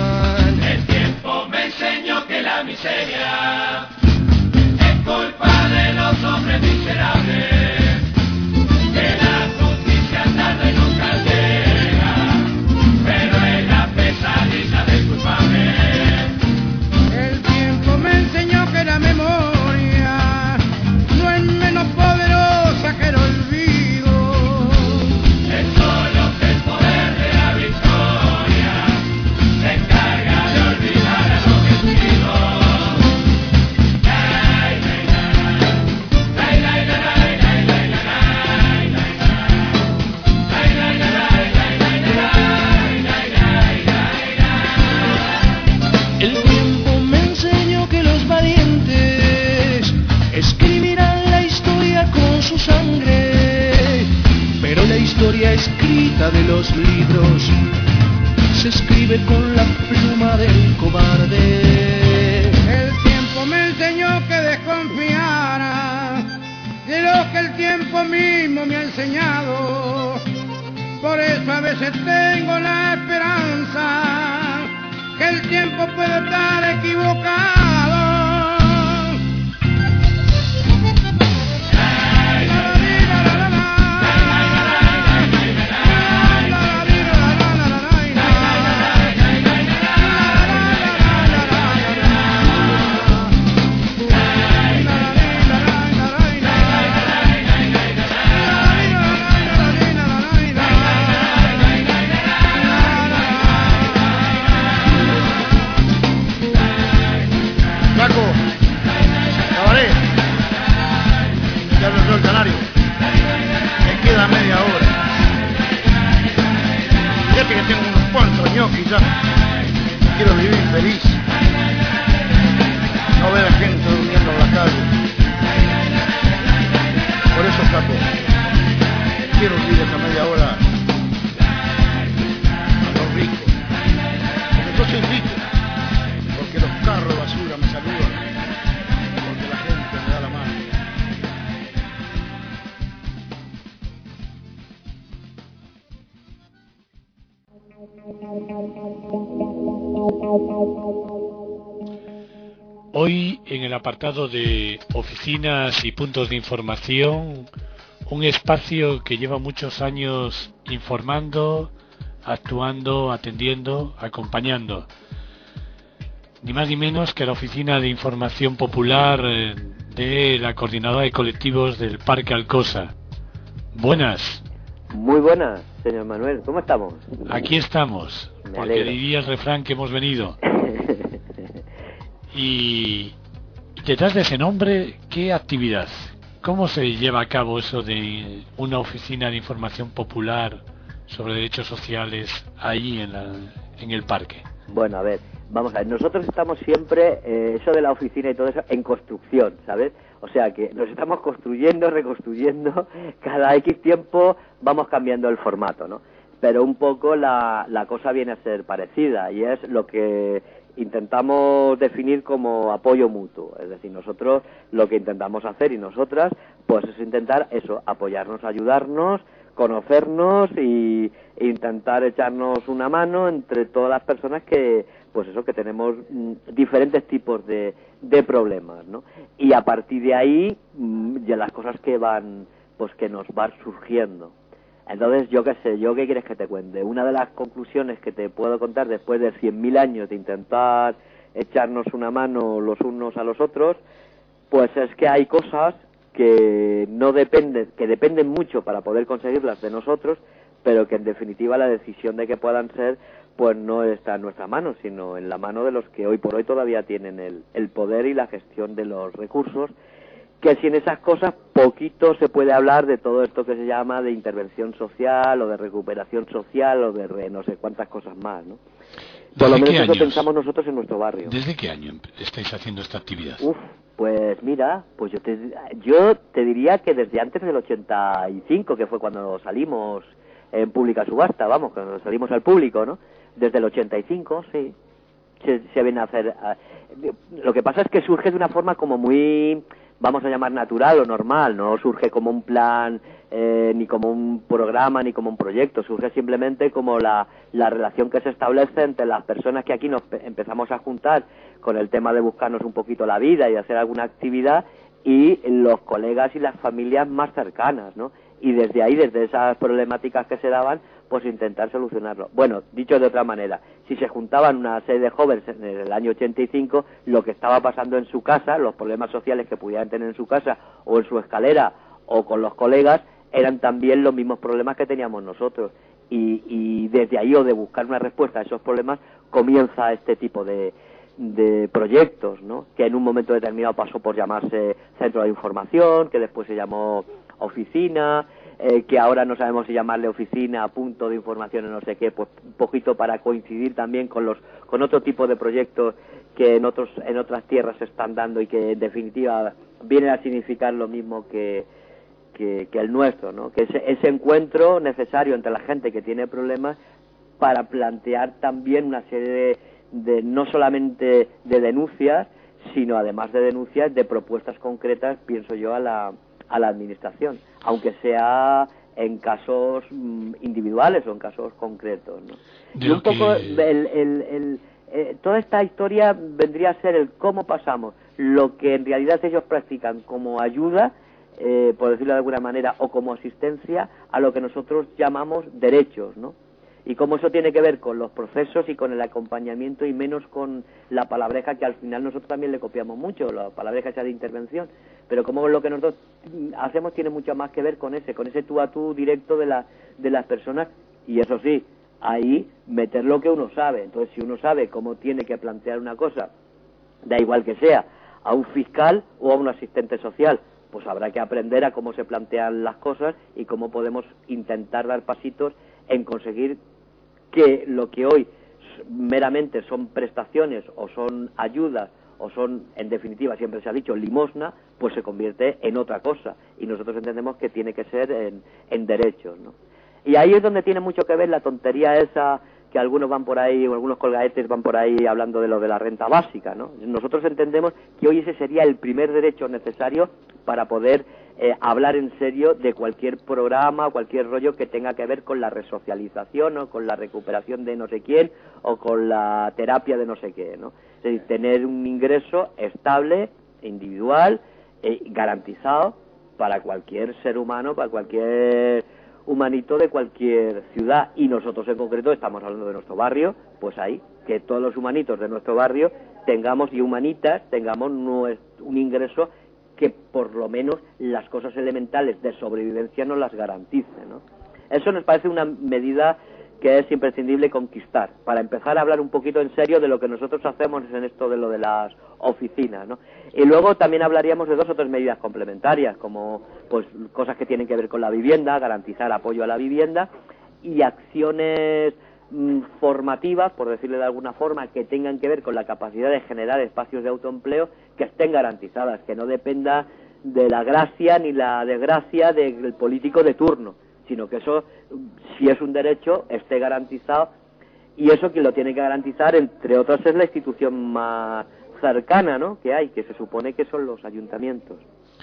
La miseria es culpa de los hombres miserables, que la justicia tarda y nunca llega, pero es la pesadilla del culpable. El tiempo me de los libros se escribe con la pluma del cobarde. El tiempo me enseñó que desconfiara de lo que el tiempo mismo me ha enseñado. Por eso a veces tengo la esperanza que el tiempo puede estar equivocado. El canario, me queda media hora. Fíjate que tengo unos cuantos ñoquis ya. Quiero vivir feliz. No ver a gente durmiendo en la calle. Por eso, Caco, quiero vivir esta media hora a los ricos. Porque yo soy rico. Porque los carros de basura me saludan. Porque la gente me da la mano. Hoy en el apartado de oficinas y puntos de información, un espacio que lleva muchos años informando, actuando, atendiendo, acompañando. Ni más ni menos que la Oficina de Información Popular de la Coordinadora de Colectivos del Parque Alcosa. Buenas. Muy buenas, señor Manuel. ¿Cómo estamos? Aquí estamos, Me porque alegro. diría el refrán que hemos venido. Y detrás de ese nombre, ¿qué actividad? ¿Cómo se lleva a cabo eso de una oficina de información popular sobre derechos sociales ahí en, la, en el parque? Bueno, a ver, vamos a ver. Nosotros estamos siempre, eh, eso de la oficina y todo eso, en construcción, ¿sabes? O sea que nos estamos construyendo, reconstruyendo, cada X tiempo vamos cambiando el formato, ¿no? Pero un poco la, la cosa viene a ser parecida y es lo que intentamos definir como apoyo mutuo. Es decir, nosotros lo que intentamos hacer y nosotras, pues es intentar eso, apoyarnos, ayudarnos, conocernos y e intentar echarnos una mano entre todas las personas que, pues eso, que tenemos mm, diferentes tipos de, de problemas, ¿no? Y a partir de ahí, mm, ya las cosas que van, pues que nos van surgiendo. Entonces, yo qué sé, yo qué quieres que te cuente. Una de las conclusiones que te puedo contar después de cien mil años de intentar echarnos una mano los unos a los otros, pues es que hay cosas que no dependen, que dependen mucho para poder conseguirlas de nosotros, pero que en definitiva la decisión de que puedan ser, pues no está en nuestra mano, sino en la mano de los que hoy por hoy todavía tienen el, el poder y la gestión de los recursos, que sin esas cosas poquito se puede hablar de todo esto que se llama de intervención social o de recuperación social o de re, no sé cuántas cosas más, ¿no? Por lo menos eso años? pensamos nosotros en nuestro barrio. ¿Desde qué año estáis haciendo esta actividad? Uf, pues mira, pues yo te, yo te diría que desde antes del ochenta y cinco, que fue cuando salimos en pública subasta, vamos, cuando salimos al público, ¿no? Desde el ochenta y cinco, sí, se, se viene a hacer. A, lo que pasa es que surge de una forma como muy, vamos a llamar natural o normal, no surge como un plan, eh, ni como un programa, ni como un proyecto, surge simplemente como la, la relación que se establece entre las personas que aquí nos empezamos a juntar con el tema de buscarnos un poquito la vida y hacer alguna actividad, y los colegas y las familias más cercanas, ¿no? Y desde ahí, desde esas problemáticas que se daban, pues intentar solucionarlo. Bueno, dicho de otra manera, si se juntaban una serie de jóvenes en el año ochenta y cinco, lo que estaba pasando en su casa, los problemas sociales que pudieran tener en su casa o en su escalera o con los colegas, eran también los mismos problemas que teníamos nosotros. Y, y desde ahí, o de buscar una respuesta a esos problemas, comienza este tipo de, de proyectos, ¿no? Que en un momento determinado pasó por llamarse Centro de Información, que después se llamó Oficina, eh, que ahora no sabemos si llamarle oficina, punto de información o no sé qué, pues un poquito para coincidir también con los con otro tipo de proyectos que en otros en otras tierras se están dando y que en definitiva vienen a significar lo mismo que que, que el nuestro, ¿no? Que ese, ese encuentro necesario entre la gente que tiene problemas para plantear también una serie de, de no solamente de denuncias, sino además de denuncias, de propuestas concretas, pienso yo, a la, a la administración, aunque sea en casos mm, individuales o en casos concretos, ¿no? Y un poco el, el, el, eh, toda esta historia vendría a ser el cómo pasamos lo que en realidad ellos practican como ayuda, eh, por decirlo de alguna manera, o como asistencia, a lo que nosotros llamamos derechos, ¿no? Y cómo eso tiene que ver con los procesos y con el acompañamiento y menos con la palabreja, que al final nosotros también le copiamos mucho, la palabreja esa de intervención, pero como lo que nosotros hacemos tiene mucho más que ver con ese, con ese tú a tú directo de, la, de las personas, y eso sí, ahí meter lo que uno sabe. Entonces, si uno sabe cómo tiene que plantear una cosa, da igual que sea a un fiscal o a un asistente social, pues habrá que aprender a cómo se plantean las cosas y cómo podemos intentar dar pasitos en conseguir que lo que hoy meramente son prestaciones o son ayudas o son, en definitiva, siempre se ha dicho, limosna, pues se convierte en otra cosa, y nosotros entendemos que tiene que ser en, en derechos, ¿no? Y ahí es donde tiene mucho que ver la tontería esa que algunos van por ahí, o algunos colgadetes van por ahí hablando de lo de la renta básica, ¿no? Nosotros entendemos que hoy ese sería el primer derecho necesario para poder eh, hablar en serio de cualquier programa, cualquier rollo que tenga que ver con la resocialización o con la recuperación de no sé quién o con la terapia de no sé qué, ¿no? Es decir, tener un ingreso estable, individual, eh, garantizado para cualquier ser humano, para cualquier humanito de cualquier ciudad, y nosotros en concreto estamos hablando de nuestro barrio, pues ahí, que todos los humanitos de nuestro barrio tengamos, y humanitas, tengamos un ingreso que por lo menos las cosas elementales de sobrevivencia nos las garantice, ¿no? Eso nos parece una medida que es imprescindible conquistar, para empezar a hablar un poquito en serio de lo que nosotros hacemos en esto de lo de las oficinas, ¿no? Y luego también hablaríamos de dos o tres medidas complementarias, como pues cosas que tienen que ver con la vivienda, garantizar apoyo a la vivienda, y acciones mmm, formativas, por decirlo de alguna forma, que tengan que ver con la capacidad de generar espacios de autoempleo que estén garantizadas, que no dependa de la gracia ni la desgracia del político de turno, sino que eso, si es un derecho, esté garantizado, y eso quien lo tiene que garantizar, entre otras, es la institución más cercana, ¿no?, que hay, que se supone que son los ayuntamientos.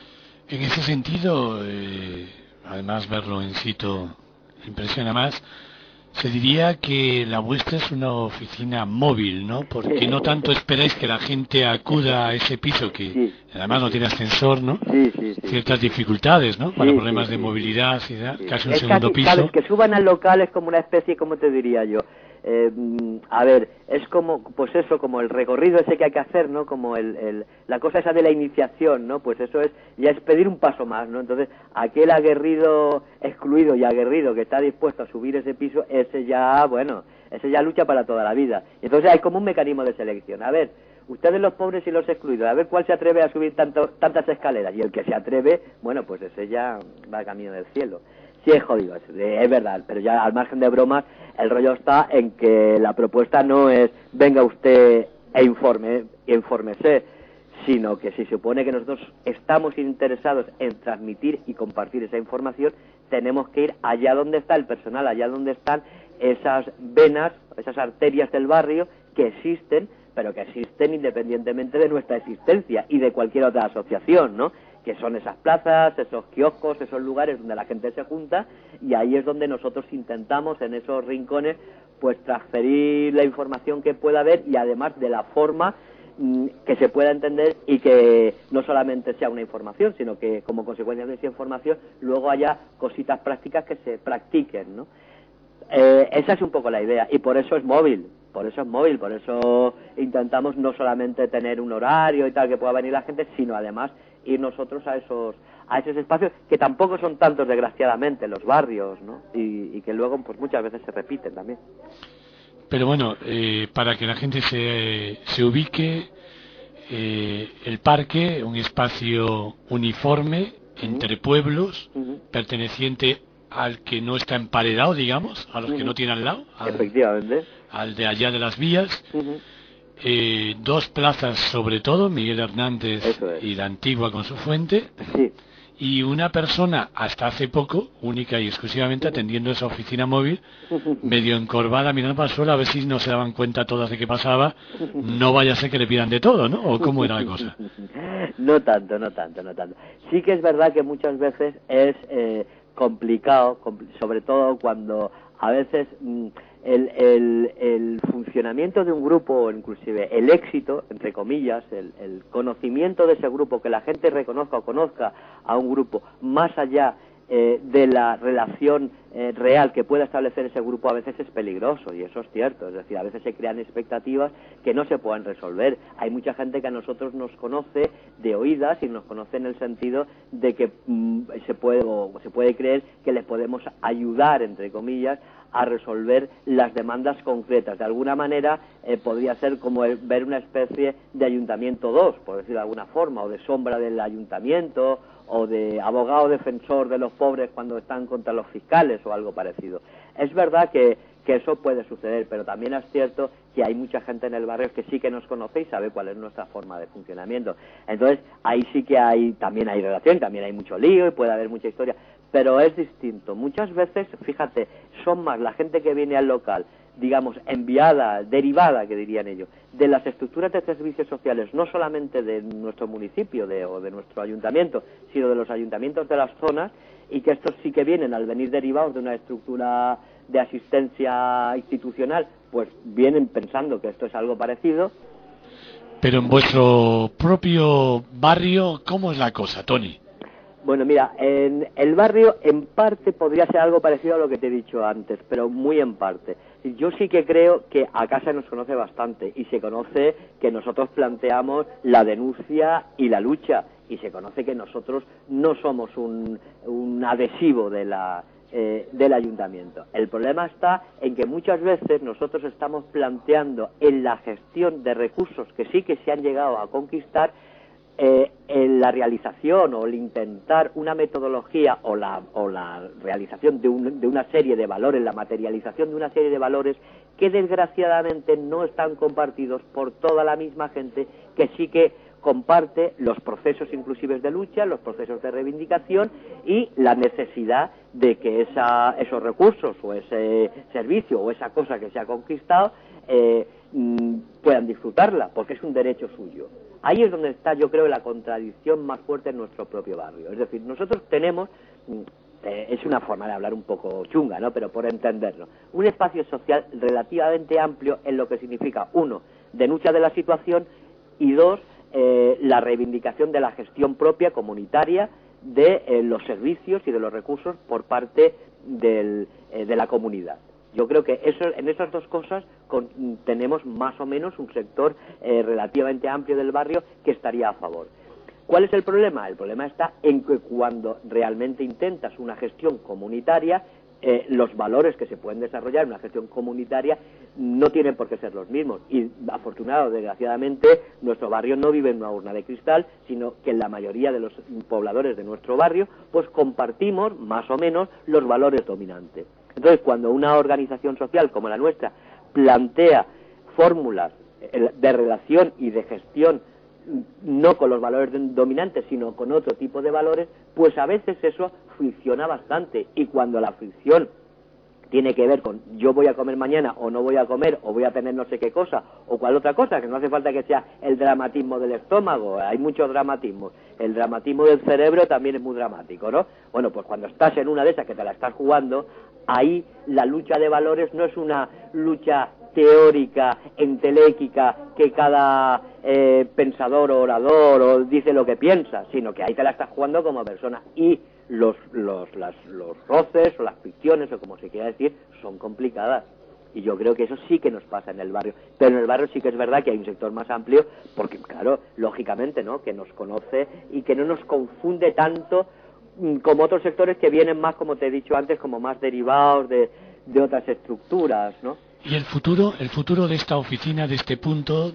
En ese sentido, eh, además verlo in situ impresiona más, se diría que la vuestra es una oficina móvil, ¿no? Porque sí, no tanto esperáis que la gente acuda a ese piso, que sí, además no tiene ascensor, ¿no? Sí, sí, sí. Ciertas dificultades, ¿no? Para sí, problemas sí, de sí, movilidad, y da, sí. casi un es segundo casi, piso. ¿sabes? Que suban al local es como una especie, ¿cómo te diría yo? Eh, a ver, es como, pues eso, como el recorrido ese que hay que hacer, ¿no? Como el, el, la cosa esa de la iniciación, ¿no? Pues eso es, ya es pedir un paso más, ¿no? Entonces, aquel aguerrido excluido y aguerrido que está dispuesto a subir ese piso, ese ya, bueno, ese ya lucha para toda la vida. Entonces hay como un mecanismo de selección. A ver, ustedes los pobres y los excluidos, a ver cuál se atreve a subir tanto, tantas escaleras, y el que se atreve, bueno, pues ese ya va camino del cielo. Sí, es jodido, es, es verdad, pero ya al margen de bromas, el rollo está en que la propuesta no es venga usted e informe, infórmese, sino que si se supone que nosotros estamos interesados en transmitir y compartir esa información, tenemos que ir allá donde está el personal, allá donde están esas venas, esas arterias del barrio que existen, pero que existen independientemente de nuestra existencia y de cualquier otra asociación, ¿no? Que son esas plazas, esos kioscos, esos lugares donde la gente se junta, y ahí es donde nosotros intentamos, en esos rincones, pues transferir la información que pueda haber, y además de la forma mmm, que se pueda entender, y que no solamente sea una información, sino que como consecuencia de esa información luego haya cositas prácticas que se practiquen, ¿no? Eh, esa es un poco la idea, y por eso es móvil, por eso es móvil, por eso intentamos no solamente tener un horario y tal que pueda venir la gente, sino además ir nosotros a esos a esos espacios que tampoco son tantos, desgraciadamente, los barrios, ¿no? Y, y que luego pues muchas veces se repiten también. Pero bueno, eh, para que la gente se, se ubique, eh, el parque, un espacio uniforme entre pueblos, uh-huh, perteneciente al que no está emparedado, digamos, a los uh-huh, que no tienen al lado, al, efectivamente, al de allá de las vías. Uh-huh. Eh, dos plazas sobre todo, Miguel Hernández es. Y la Antigua con su fuente, sí, y una persona hasta hace poco, única y exclusivamente atendiendo esa oficina móvil, medio encorvada, mirando para el suelo a ver si no se daban cuenta todas de qué pasaba, no vaya a ser que le pidan de todo, ¿no? ¿O cómo era la cosa? No tanto, no tanto, no tanto. Sí que es verdad que muchas veces es eh, complicado, compl- sobre todo cuando a veces mm, el, el, el funcionamiento de un grupo, o inclusive el éxito, entre comillas, el, el conocimiento de ese grupo, que la gente reconozca o conozca a un grupo más allá eh, de la relación eh, real que pueda establecer ese grupo, a veces es peligroso, y eso es cierto. Es decir, a veces se crean expectativas que no se pueden resolver. Hay mucha gente que a nosotros nos conoce de oídas y nos conoce en el sentido de que mm, se puede o se puede creer que les podemos ayudar, entre comillas, a resolver las demandas concretas. De alguna manera eh, podría ser como el, ver una especie de Ayuntamiento dos, por decirlo de alguna forma, o de sombra del Ayuntamiento, o de abogado defensor de los pobres cuando están contra los fiscales, o algo parecido. Es verdad que, que eso puede suceder, pero también es cierto que hay mucha gente en el barrio que sí que nos conoce y sabe cuál es nuestra forma de funcionamiento. Entonces, ahí sí que hay, también hay relación, también hay mucho lío y puede haber mucha historia, pero es distinto. Muchas veces, fíjate, son más la gente que viene al local, digamos, enviada, derivada, que dirían ellos, de las estructuras de servicios sociales, no solamente de nuestro municipio de, o de nuestro ayuntamiento, sino de los ayuntamientos de las zonas, y que estos sí que vienen, al venir derivados de una estructura de asistencia institucional, pues vienen pensando que esto es algo parecido. Pero en vuestro propio barrio, ¿cómo es la cosa, Tony? Bueno, mira, en el barrio en parte podría ser algo parecido a lo que te he dicho antes, pero muy en parte. Yo sí que creo que acá se nos conoce bastante y se conoce que nosotros planteamos la denuncia y la lucha, y se conoce que nosotros no somos un, un adhesivo de la, eh, del ayuntamiento. El problema está en que muchas veces nosotros estamos planteando en la gestión de recursos que sí que se han llegado a conquistar, Eh, en la realización o el intentar una metodología o la, o la realización de, un, de una serie de valores, la materialización de una serie de valores que desgraciadamente no están compartidos por toda la misma gente que sí que comparte los procesos inclusive de lucha, los procesos de reivindicación y la necesidad de que esa, esos recursos o ese servicio o esa cosa que se ha conquistado eh, puedan disfrutarla, porque es un derecho suyo. Ahí es donde está, yo creo, la contradicción más fuerte en nuestro propio barrio. Es decir, nosotros tenemos, eh, es una forma de hablar un poco chunga, ¿no?, pero por entenderlo, un espacio social relativamente amplio en lo que significa, uno, denuncia de la situación, y dos, eh, la reivindicación de la gestión propia comunitaria de eh, los servicios y de los recursos por parte del, eh, de la comunidad. Yo creo que eso, en esas dos cosas con, tenemos más o menos un sector eh, relativamente amplio del barrio que estaría a favor. ¿Cuál es el problema? El problema está en que cuando realmente intentas una gestión comunitaria, eh, los valores que se pueden desarrollar en una gestión comunitaria no tienen por qué ser los mismos. Y afortunado, desgraciadamente, nuestro barrio no vive en una urna de cristal, sino que la mayoría de los pobladores de nuestro barrio pues compartimos más o menos los valores dominantes. Entonces, cuando una organización social como la nuestra plantea fórmulas de relación y de gestión no con los valores dominantes, sino con otro tipo de valores, pues a veces eso fricciona bastante. Y cuando la fricción tiene que ver con yo voy a comer mañana o no voy a comer, o voy a tener no sé qué cosa, o cual otra cosa, que no hace falta que sea el dramatismo del estómago, hay muchos dramatismos. El dramatismo del cerebro también es muy dramático, ¿no? Bueno, pues cuando estás en una de esas que te la estás jugando, ahí la lucha de valores no es una lucha teórica, enteléquica, que cada eh, pensador o orador o dice lo que piensa, sino que ahí te la estás jugando como persona, y los, los, las, los roces o las fricciones, o como se quiera decir, son complicadas. Y yo creo que eso sí que nos pasa en el barrio. Pero en el barrio sí que es verdad que hay un sector más amplio, porque claro, lógicamente, ¿no?, que nos conoce y que no nos confunde tanto como otros sectores que vienen más, como te he dicho antes, como más derivados de, de otras estructuras, ¿no? ¿Y el futuro, el futuro de esta oficina, de este punto,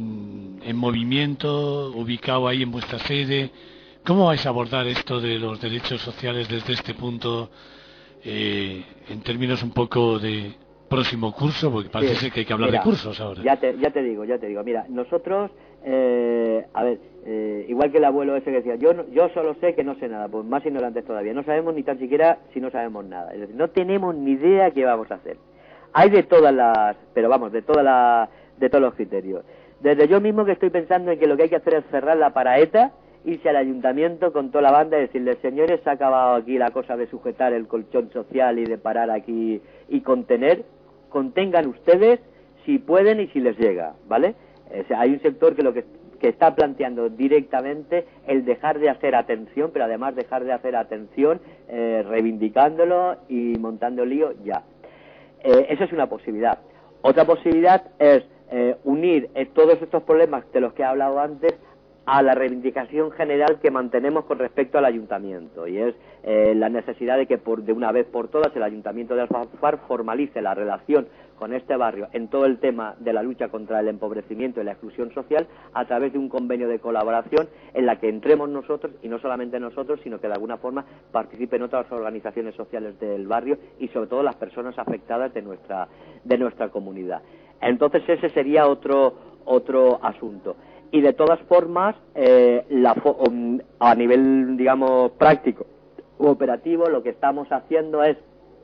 en movimiento, ubicado ahí en vuestra sede? ¿Cómo vais a abordar esto de los derechos sociales desde este punto, eh, en términos un poco de próximo curso? Porque parece Sí. que hay que hablar Mira, de cursos ahora. Ya te, ya te digo, ya te digo. Mira, nosotros, eh, a ver, eh, igual que el abuelo ese que decía, yo no- yo solo sé que no sé nada, pues más ignorantes todavía. No sabemos ni tan siquiera si no sabemos nada. Es decir, no tenemos ni idea qué vamos a hacer. Hay de todas las, pero vamos, de todas las, de todos los criterios. Desde yo mismo que estoy pensando en que lo que hay que hacer es cerrar la paraeta, irse al ayuntamiento con toda la banda y decirles, señores, se ha acabado aquí la cosa de sujetar el colchón social y de parar aquí y contener, contengan ustedes si pueden y si les llega, ¿vale? O sea, hay un sector que lo que, que está planteando directamente el dejar de hacer atención, pero además dejar de hacer atención eh, reivindicándolo y montando lío ya. Eh, esa es una posibilidad. Otra posibilidad es eh, unir eh, todos estos problemas de los que he hablado antes a la reivindicación general que mantenemos con respecto al ayuntamiento, y es eh, la necesidad de que por, de una vez por todas el ayuntamiento de Alfafar formalice la relación con este barrio en todo el tema de la lucha contra el empobrecimiento y la exclusión social a través de un convenio de colaboración en la que entremos nosotros, y no solamente nosotros, sino que de alguna forma participen otras organizaciones sociales del barrio y sobre todo las personas afectadas de nuestra, de nuestra comunidad. Entonces ese sería otro, otro asunto. Y de todas formas, eh, la fo um, a nivel, digamos, práctico u operativo, lo que estamos haciendo es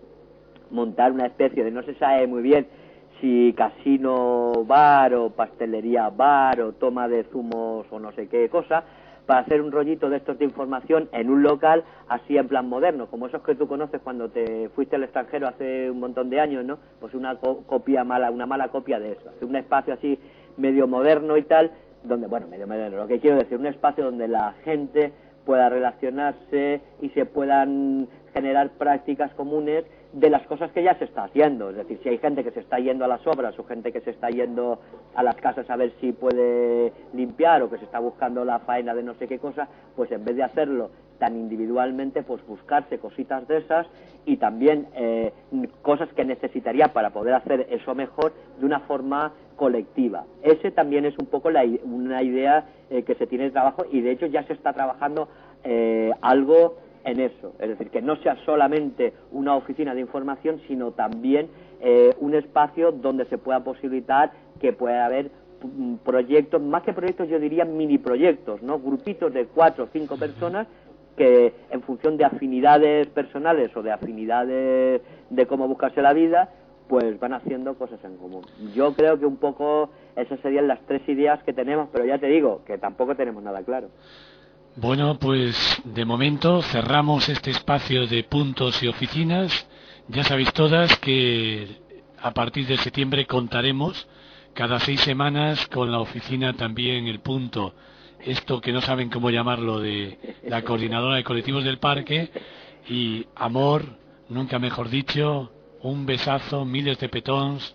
montar una especie de, no se sabe muy bien si casino bar o pastelería bar o toma de zumos o no sé qué cosa, para hacer un rollito de estos de información en un local así en plan moderno, como esos que tú conoces cuando te fuiste al extranjero hace un montón de años, ¿no? Pues una co copia mala, una mala copia de eso, hacer un espacio así medio moderno y tal, donde, bueno, medio moderno, lo que quiero decir, un espacio donde la gente pueda relacionarse y se puedan generar prácticas comunes de las cosas que ya se está haciendo. Es decir, si hay gente que se está yendo a las obras o gente que se está yendo a las casas a ver si puede limpiar o que se está buscando la faena de no sé qué cosa, pues en vez de hacerlo tan individualmente, pues buscarse cositas de esas y también eh, cosas que necesitaría para poder hacer eso mejor de una forma colectiva. Ese también es un poco la, una idea eh, que se tiene de trabajo, y de hecho ya se está trabajando eh, algo en eso, es decir, que no sea solamente una oficina de información, sino también eh, un espacio donde se pueda posibilitar que pueda haber proyectos, más que proyectos yo diría mini proyectos, ¿no? Grupitos de cuatro o cinco personas que en función de afinidades personales o de afinidades de cómo buscarse la vida, pues van haciendo cosas en común. Yo creo que un poco esas serían las tres ideas que tenemos, pero ya te digo que tampoco tenemos nada claro. Bueno, pues de momento cerramos este espacio de puntos y oficinas. Ya sabéis todas que a partir de septiembre contaremos cada seis semanas con la oficina también el punto, esto que no saben cómo llamarlo, de la coordinadora de colectivos del parque. Y amor, nunca mejor dicho, un besazo, miles de petons,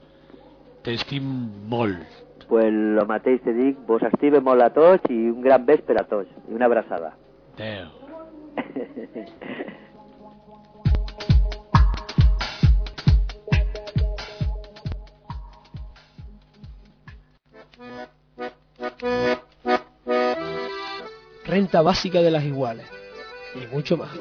t'estim molt. Pues lo matéis, te dic, vos estive molt a tots i un gran vespre a tots, i una abraçada. Adéu. Renta básica de las iguales y mucho más.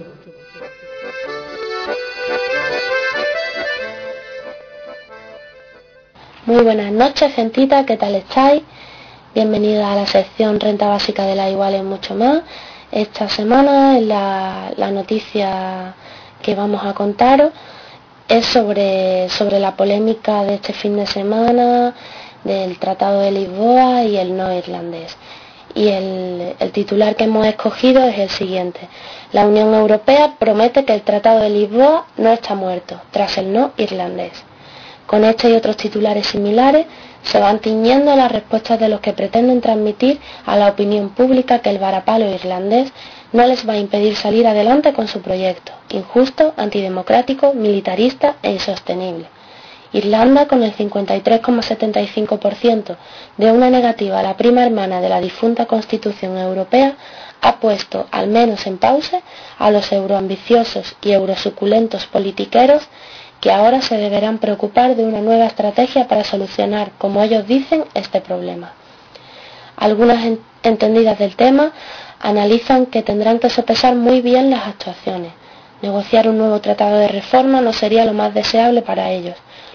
Muy buenas noches, gentita, ¿qué tal estáis? Bienvenida a la sección Renta Básica de las Iguales y mucho más. Esta semana la, la noticia que vamos a contaros es sobre, sobre la polémica de este fin de semana del Tratado de Lisboa y el no irlandés. Y el, el titular que hemos escogido es el siguiente: la Unión Europea promete que el Tratado de Lisboa no está muerto tras el no irlandés. Con este y otros titulares similares se van tiñendo las respuestas de los que pretenden transmitir a la opinión pública que el varapalo irlandés no les va a impedir salir adelante con su proyecto, injusto, antidemocrático, militarista e insostenible. Irlanda, con el cincuenta y tres coma setenta y cinco por ciento de una negativa a la prima hermana de la difunta Constitución Europea, ha puesto, al menos en pausa, a los euroambiciosos y eurosuculentos politiqueros que ahora se deberán preocupar de una nueva estrategia para solucionar, como ellos dicen, este problema. Algunas en entendidas del tema analizan que tendrán que sopesar muy bien las actuaciones. Negociar un nuevo tratado de reforma no sería lo más deseable para ellos.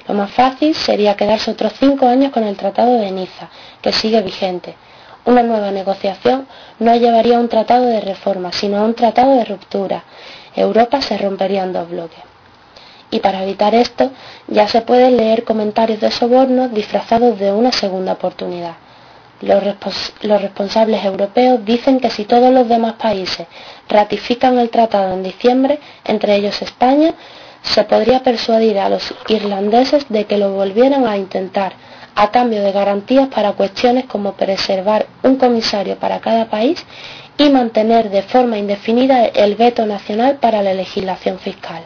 Lo más fácil sería quedarse otros cinco años con el Tratado de Niza, que sigue vigente. Una nueva negociación no llevaría a un tratado de reforma, sino a un tratado de ruptura. Europa se rompería en dos bloques. Y para evitar esto, ya se pueden leer comentarios de sobornos disfrazados de una segunda oportunidad. Los, respons- los responsables europeos dicen que si todos los demás países ratifican el tratado en diciembre, entre ellos España, se podría persuadir a los irlandeses de que lo volvieran a intentar, a cambio de garantías para cuestiones como preservar un comisario para cada país y mantener de forma indefinida el veto nacional para la legislación fiscal.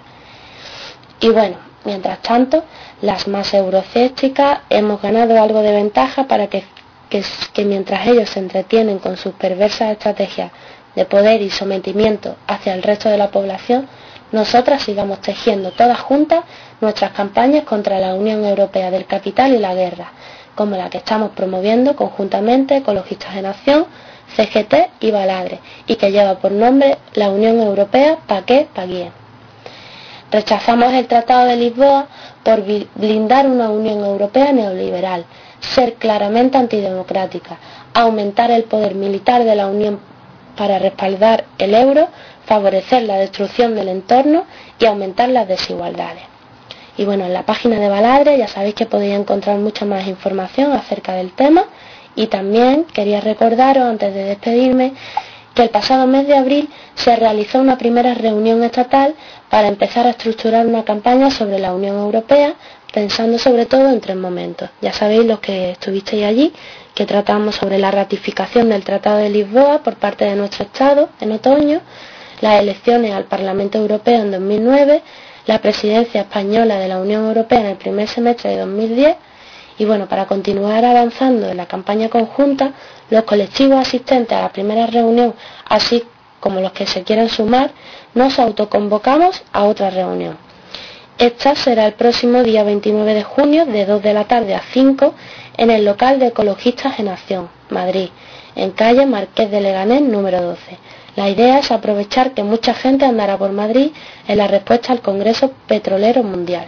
Y bueno, mientras tanto, las más eurocépticas hemos ganado algo de ventaja para que, que, que mientras ellos se entretienen con sus perversas estrategias de poder y sometimiento hacia el resto de la población, nosotras sigamos tejiendo todas juntas nuestras campañas contra la Unión Europea del Capital y la Guerra, como la que estamos promoviendo conjuntamente Ecologistas en Acción, C G T y Baladre, y que lleva por nombre la Unión Europea Pa' qué, pa' quién. Rechazamos el Tratado de Lisboa por blindar una Unión Europea neoliberal, ser claramente antidemocrática, aumentar el poder militar de la Unión para respaldar el euro, favorecer la destrucción del entorno y aumentar las desigualdades. Y bueno, en la página de Baladre ya sabéis que podéis encontrar mucha más información acerca del tema, y también quería recordaros antes de despedirme que el pasado mes de abril se realizó una primera reunión estatal para empezar a estructurar una campaña sobre la Unión Europea, pensando sobre todo en tres momentos. Ya sabéis los que estuvisteis allí, que tratamos sobre la ratificación del Tratado de Lisboa por parte de nuestro Estado en otoño, las elecciones al Parlamento Europeo en dos mil nueve, la presidencia española de la Unión Europea en el primer semestre de dos mil diez, y bueno, para continuar avanzando en la campaña conjunta, los colectivos asistentes a la primera reunión, así como los que se quieran sumar, nos autoconvocamos a otra reunión. Esta será el próximo día veintinueve de junio de dos de la tarde a cinco en el local de Ecologistas en Acción, Madrid, en calle Marqués de Leganés número doce. La idea es aprovechar que mucha gente andará por Madrid en la respuesta al Congreso Petrolero Mundial.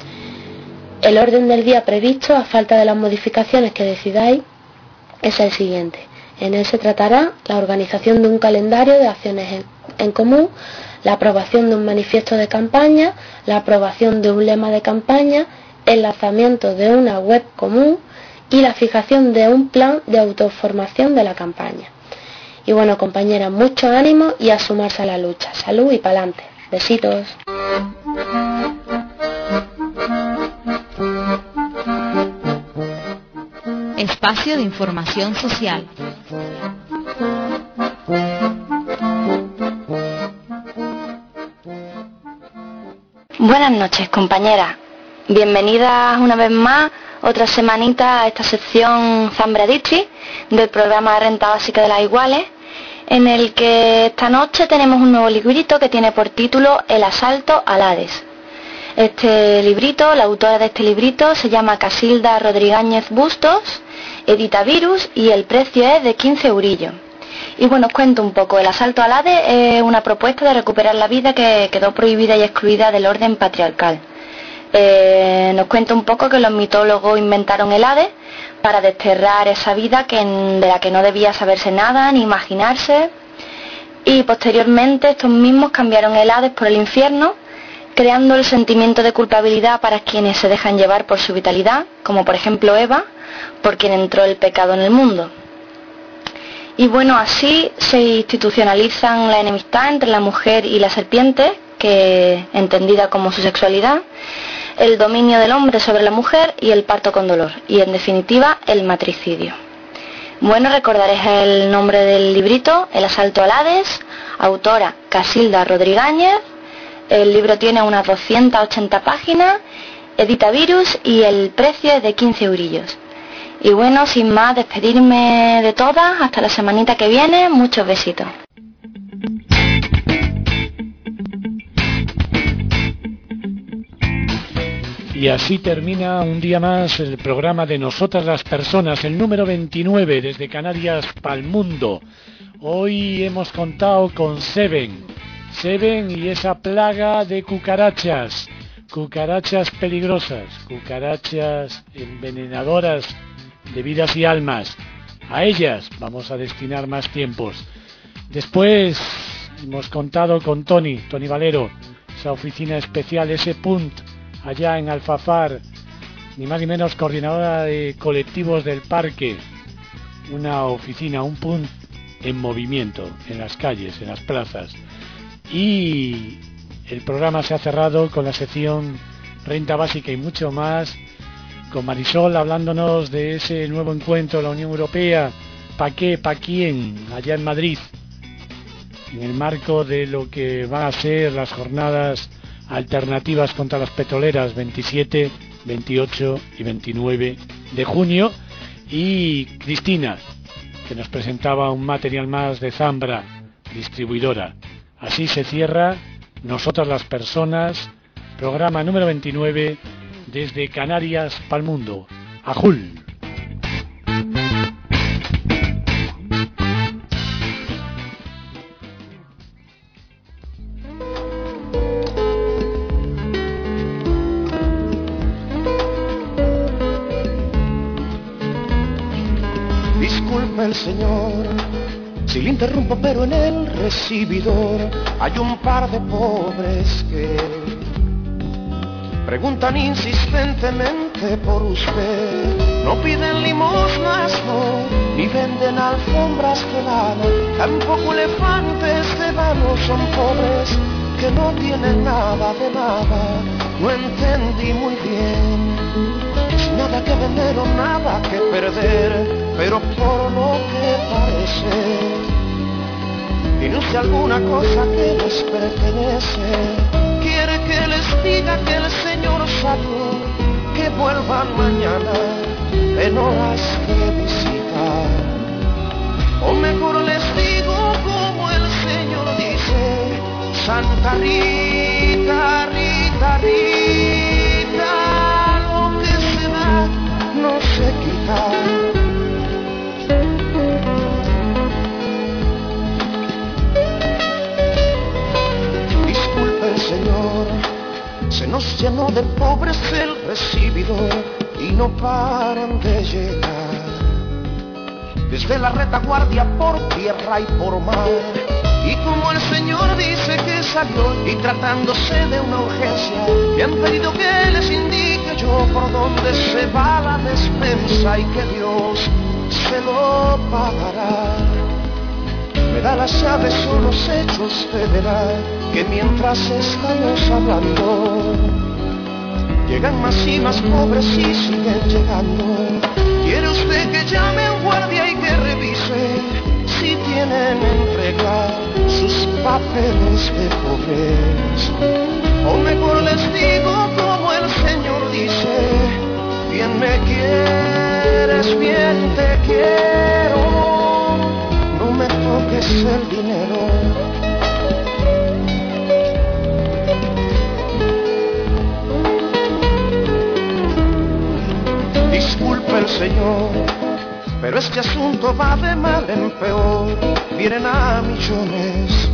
El orden del día previsto, a falta de las modificaciones que decidáis, es el siguiente. En él se tratará la organización de un calendario de acciones en, en común, la aprobación de un manifiesto de campaña, la aprobación de un lema de campaña, el lanzamiento de una web común y la fijación de un plan de autoformación de la campaña. Y bueno, compañeras, mucho ánimo y a sumarse a la lucha. Salud y pa'lante. Besitos. Espacio de información social. Buenas noches, compañeras. Bienvenidas una vez más, otra semanita a esta sección Zambra District del programa Renta Básica de las Iguales, en el que esta noche tenemos un nuevo librito que tiene por título El asalto al Hades. Este librito, la autora de este librito se llama Casilda Rodríguez Bustos, edita Virus y el precio es de quince eurillos. Y bueno, os cuento un poco. El asalto al Hades es una propuesta de recuperar la vida que quedó prohibida y excluida del orden patriarcal. Eh, nos cuenta un poco que los mitólogos inventaron el Hades para desterrar esa vida que, de la que no debía saberse nada ni imaginarse, y posteriormente estos mismos cambiaron el Hades por el infierno, creando el sentimiento de culpabilidad para quienes se dejan llevar por su vitalidad, como por ejemplo Eva, por quien entró el pecado en el mundo. Y bueno, así se institucionalizan la enemistad entre la mujer y la serpiente, que entendida como su sexualidad, el dominio del hombre sobre la mujer y el parto con dolor, y en definitiva el matricidio. Bueno, recordaréis el nombre del librito, El asalto al Hades, autora Casilda Rodríguez. El libro tiene unas doscientas ochenta páginas, edita Virus y el precio es de quince eurillos. Y bueno, sin más, despedirme de todas, hasta la semanita que viene, muchos besitos. Y así termina un día más el programa de Nosotras las Personas, el número veintinueve, desde Canarias pa'l mundo. Hoy hemos contado con Seven, Seven y esa plaga de cucarachas. cucarachas peligrosas, cucarachas envenenadoras de vidas y almas. A ellas vamos a destinar más tiempos. Después hemos contado con Tony, Tony Valero, esa oficina especial, ese punt allá en Alfafar, ni más ni menos coordinadora de colectivos del parque, una oficina, un punt en movimiento, en las calles, en las plazas. Y el programa se ha cerrado con la sección Renta Básica y mucho más, con Marisol hablándonos de ese nuevo encuentro de la Unión Europea, ¿pa' qué, pa' quién?, allá en Madrid, en el marco de lo que van a ser las jornadas alternativas contra las petroleras veintisiete, veintiocho y veintinueve de junio. Y Cristina, que nos presentaba un material más de Zambra, distribuidora. Así se cierra Nosotras las Personas, programa número veintinueve, desde Canarias pa'l mundo. ¡Ajul! Disculpe el señor si le interrumpo, pero en el recibidor hay un par de pobres que preguntan insistentemente por usted. No piden limosnas, no, ni venden alfombras de lana, tampoco elefantes de mano. Son pobres que no tienen nada de nada. No entendí muy bien. Nada que vender o nada que perder, pero por lo que parece, tiene usted alguna cosa que les pertenece. Quiere que les diga que el Señor salió, que vuelvan mañana en horas de visita. O mejor les digo como el Señor dice: Santa Rita, Rita, Rita, lo que se da no se quita. Señor, se nos llenó de pobres el recibidor y no paran de llegar, desde la retaguardia por tierra y por mar. Y como el Señor dice que salió, y tratándose de una urgencia, me han pedido que les indique yo por dónde se va la despensa y que Dios se lo pagará. Me da las llaves o los hechos, usted verá que mientras estamos hablando, llegan más y más pobres y siguen llegando. ¿Quiere usted que llame a un guardia y que revise si tienen en regla sus papeles de pobres? O mejor les digo como el Señor dice: bien me quieres, bien te quiero, no me toques el dinero. Disculpe el Señor, pero este asunto va de mal en peor. Vienen a millones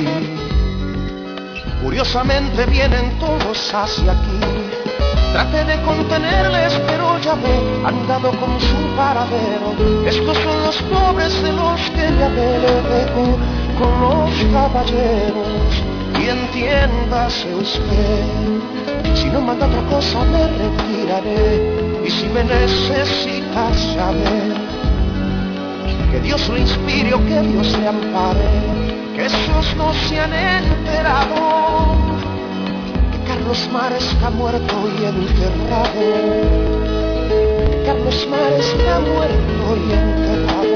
y curiosamente vienen todos hacia aquí. Traté de contenerles, pero ya ve, han dado con su paradero. Estos son los pobres de los que ya me le dejo con los caballeros. Y entiéndase usted, si no manda otra cosa me retiraré. Y si me necesitas llame, que Dios lo inspire o que Dios le ampare, que esos no se han enterado que Carlos Mar está muerto y enterrado. Carlos Mar está muerto y enterrado.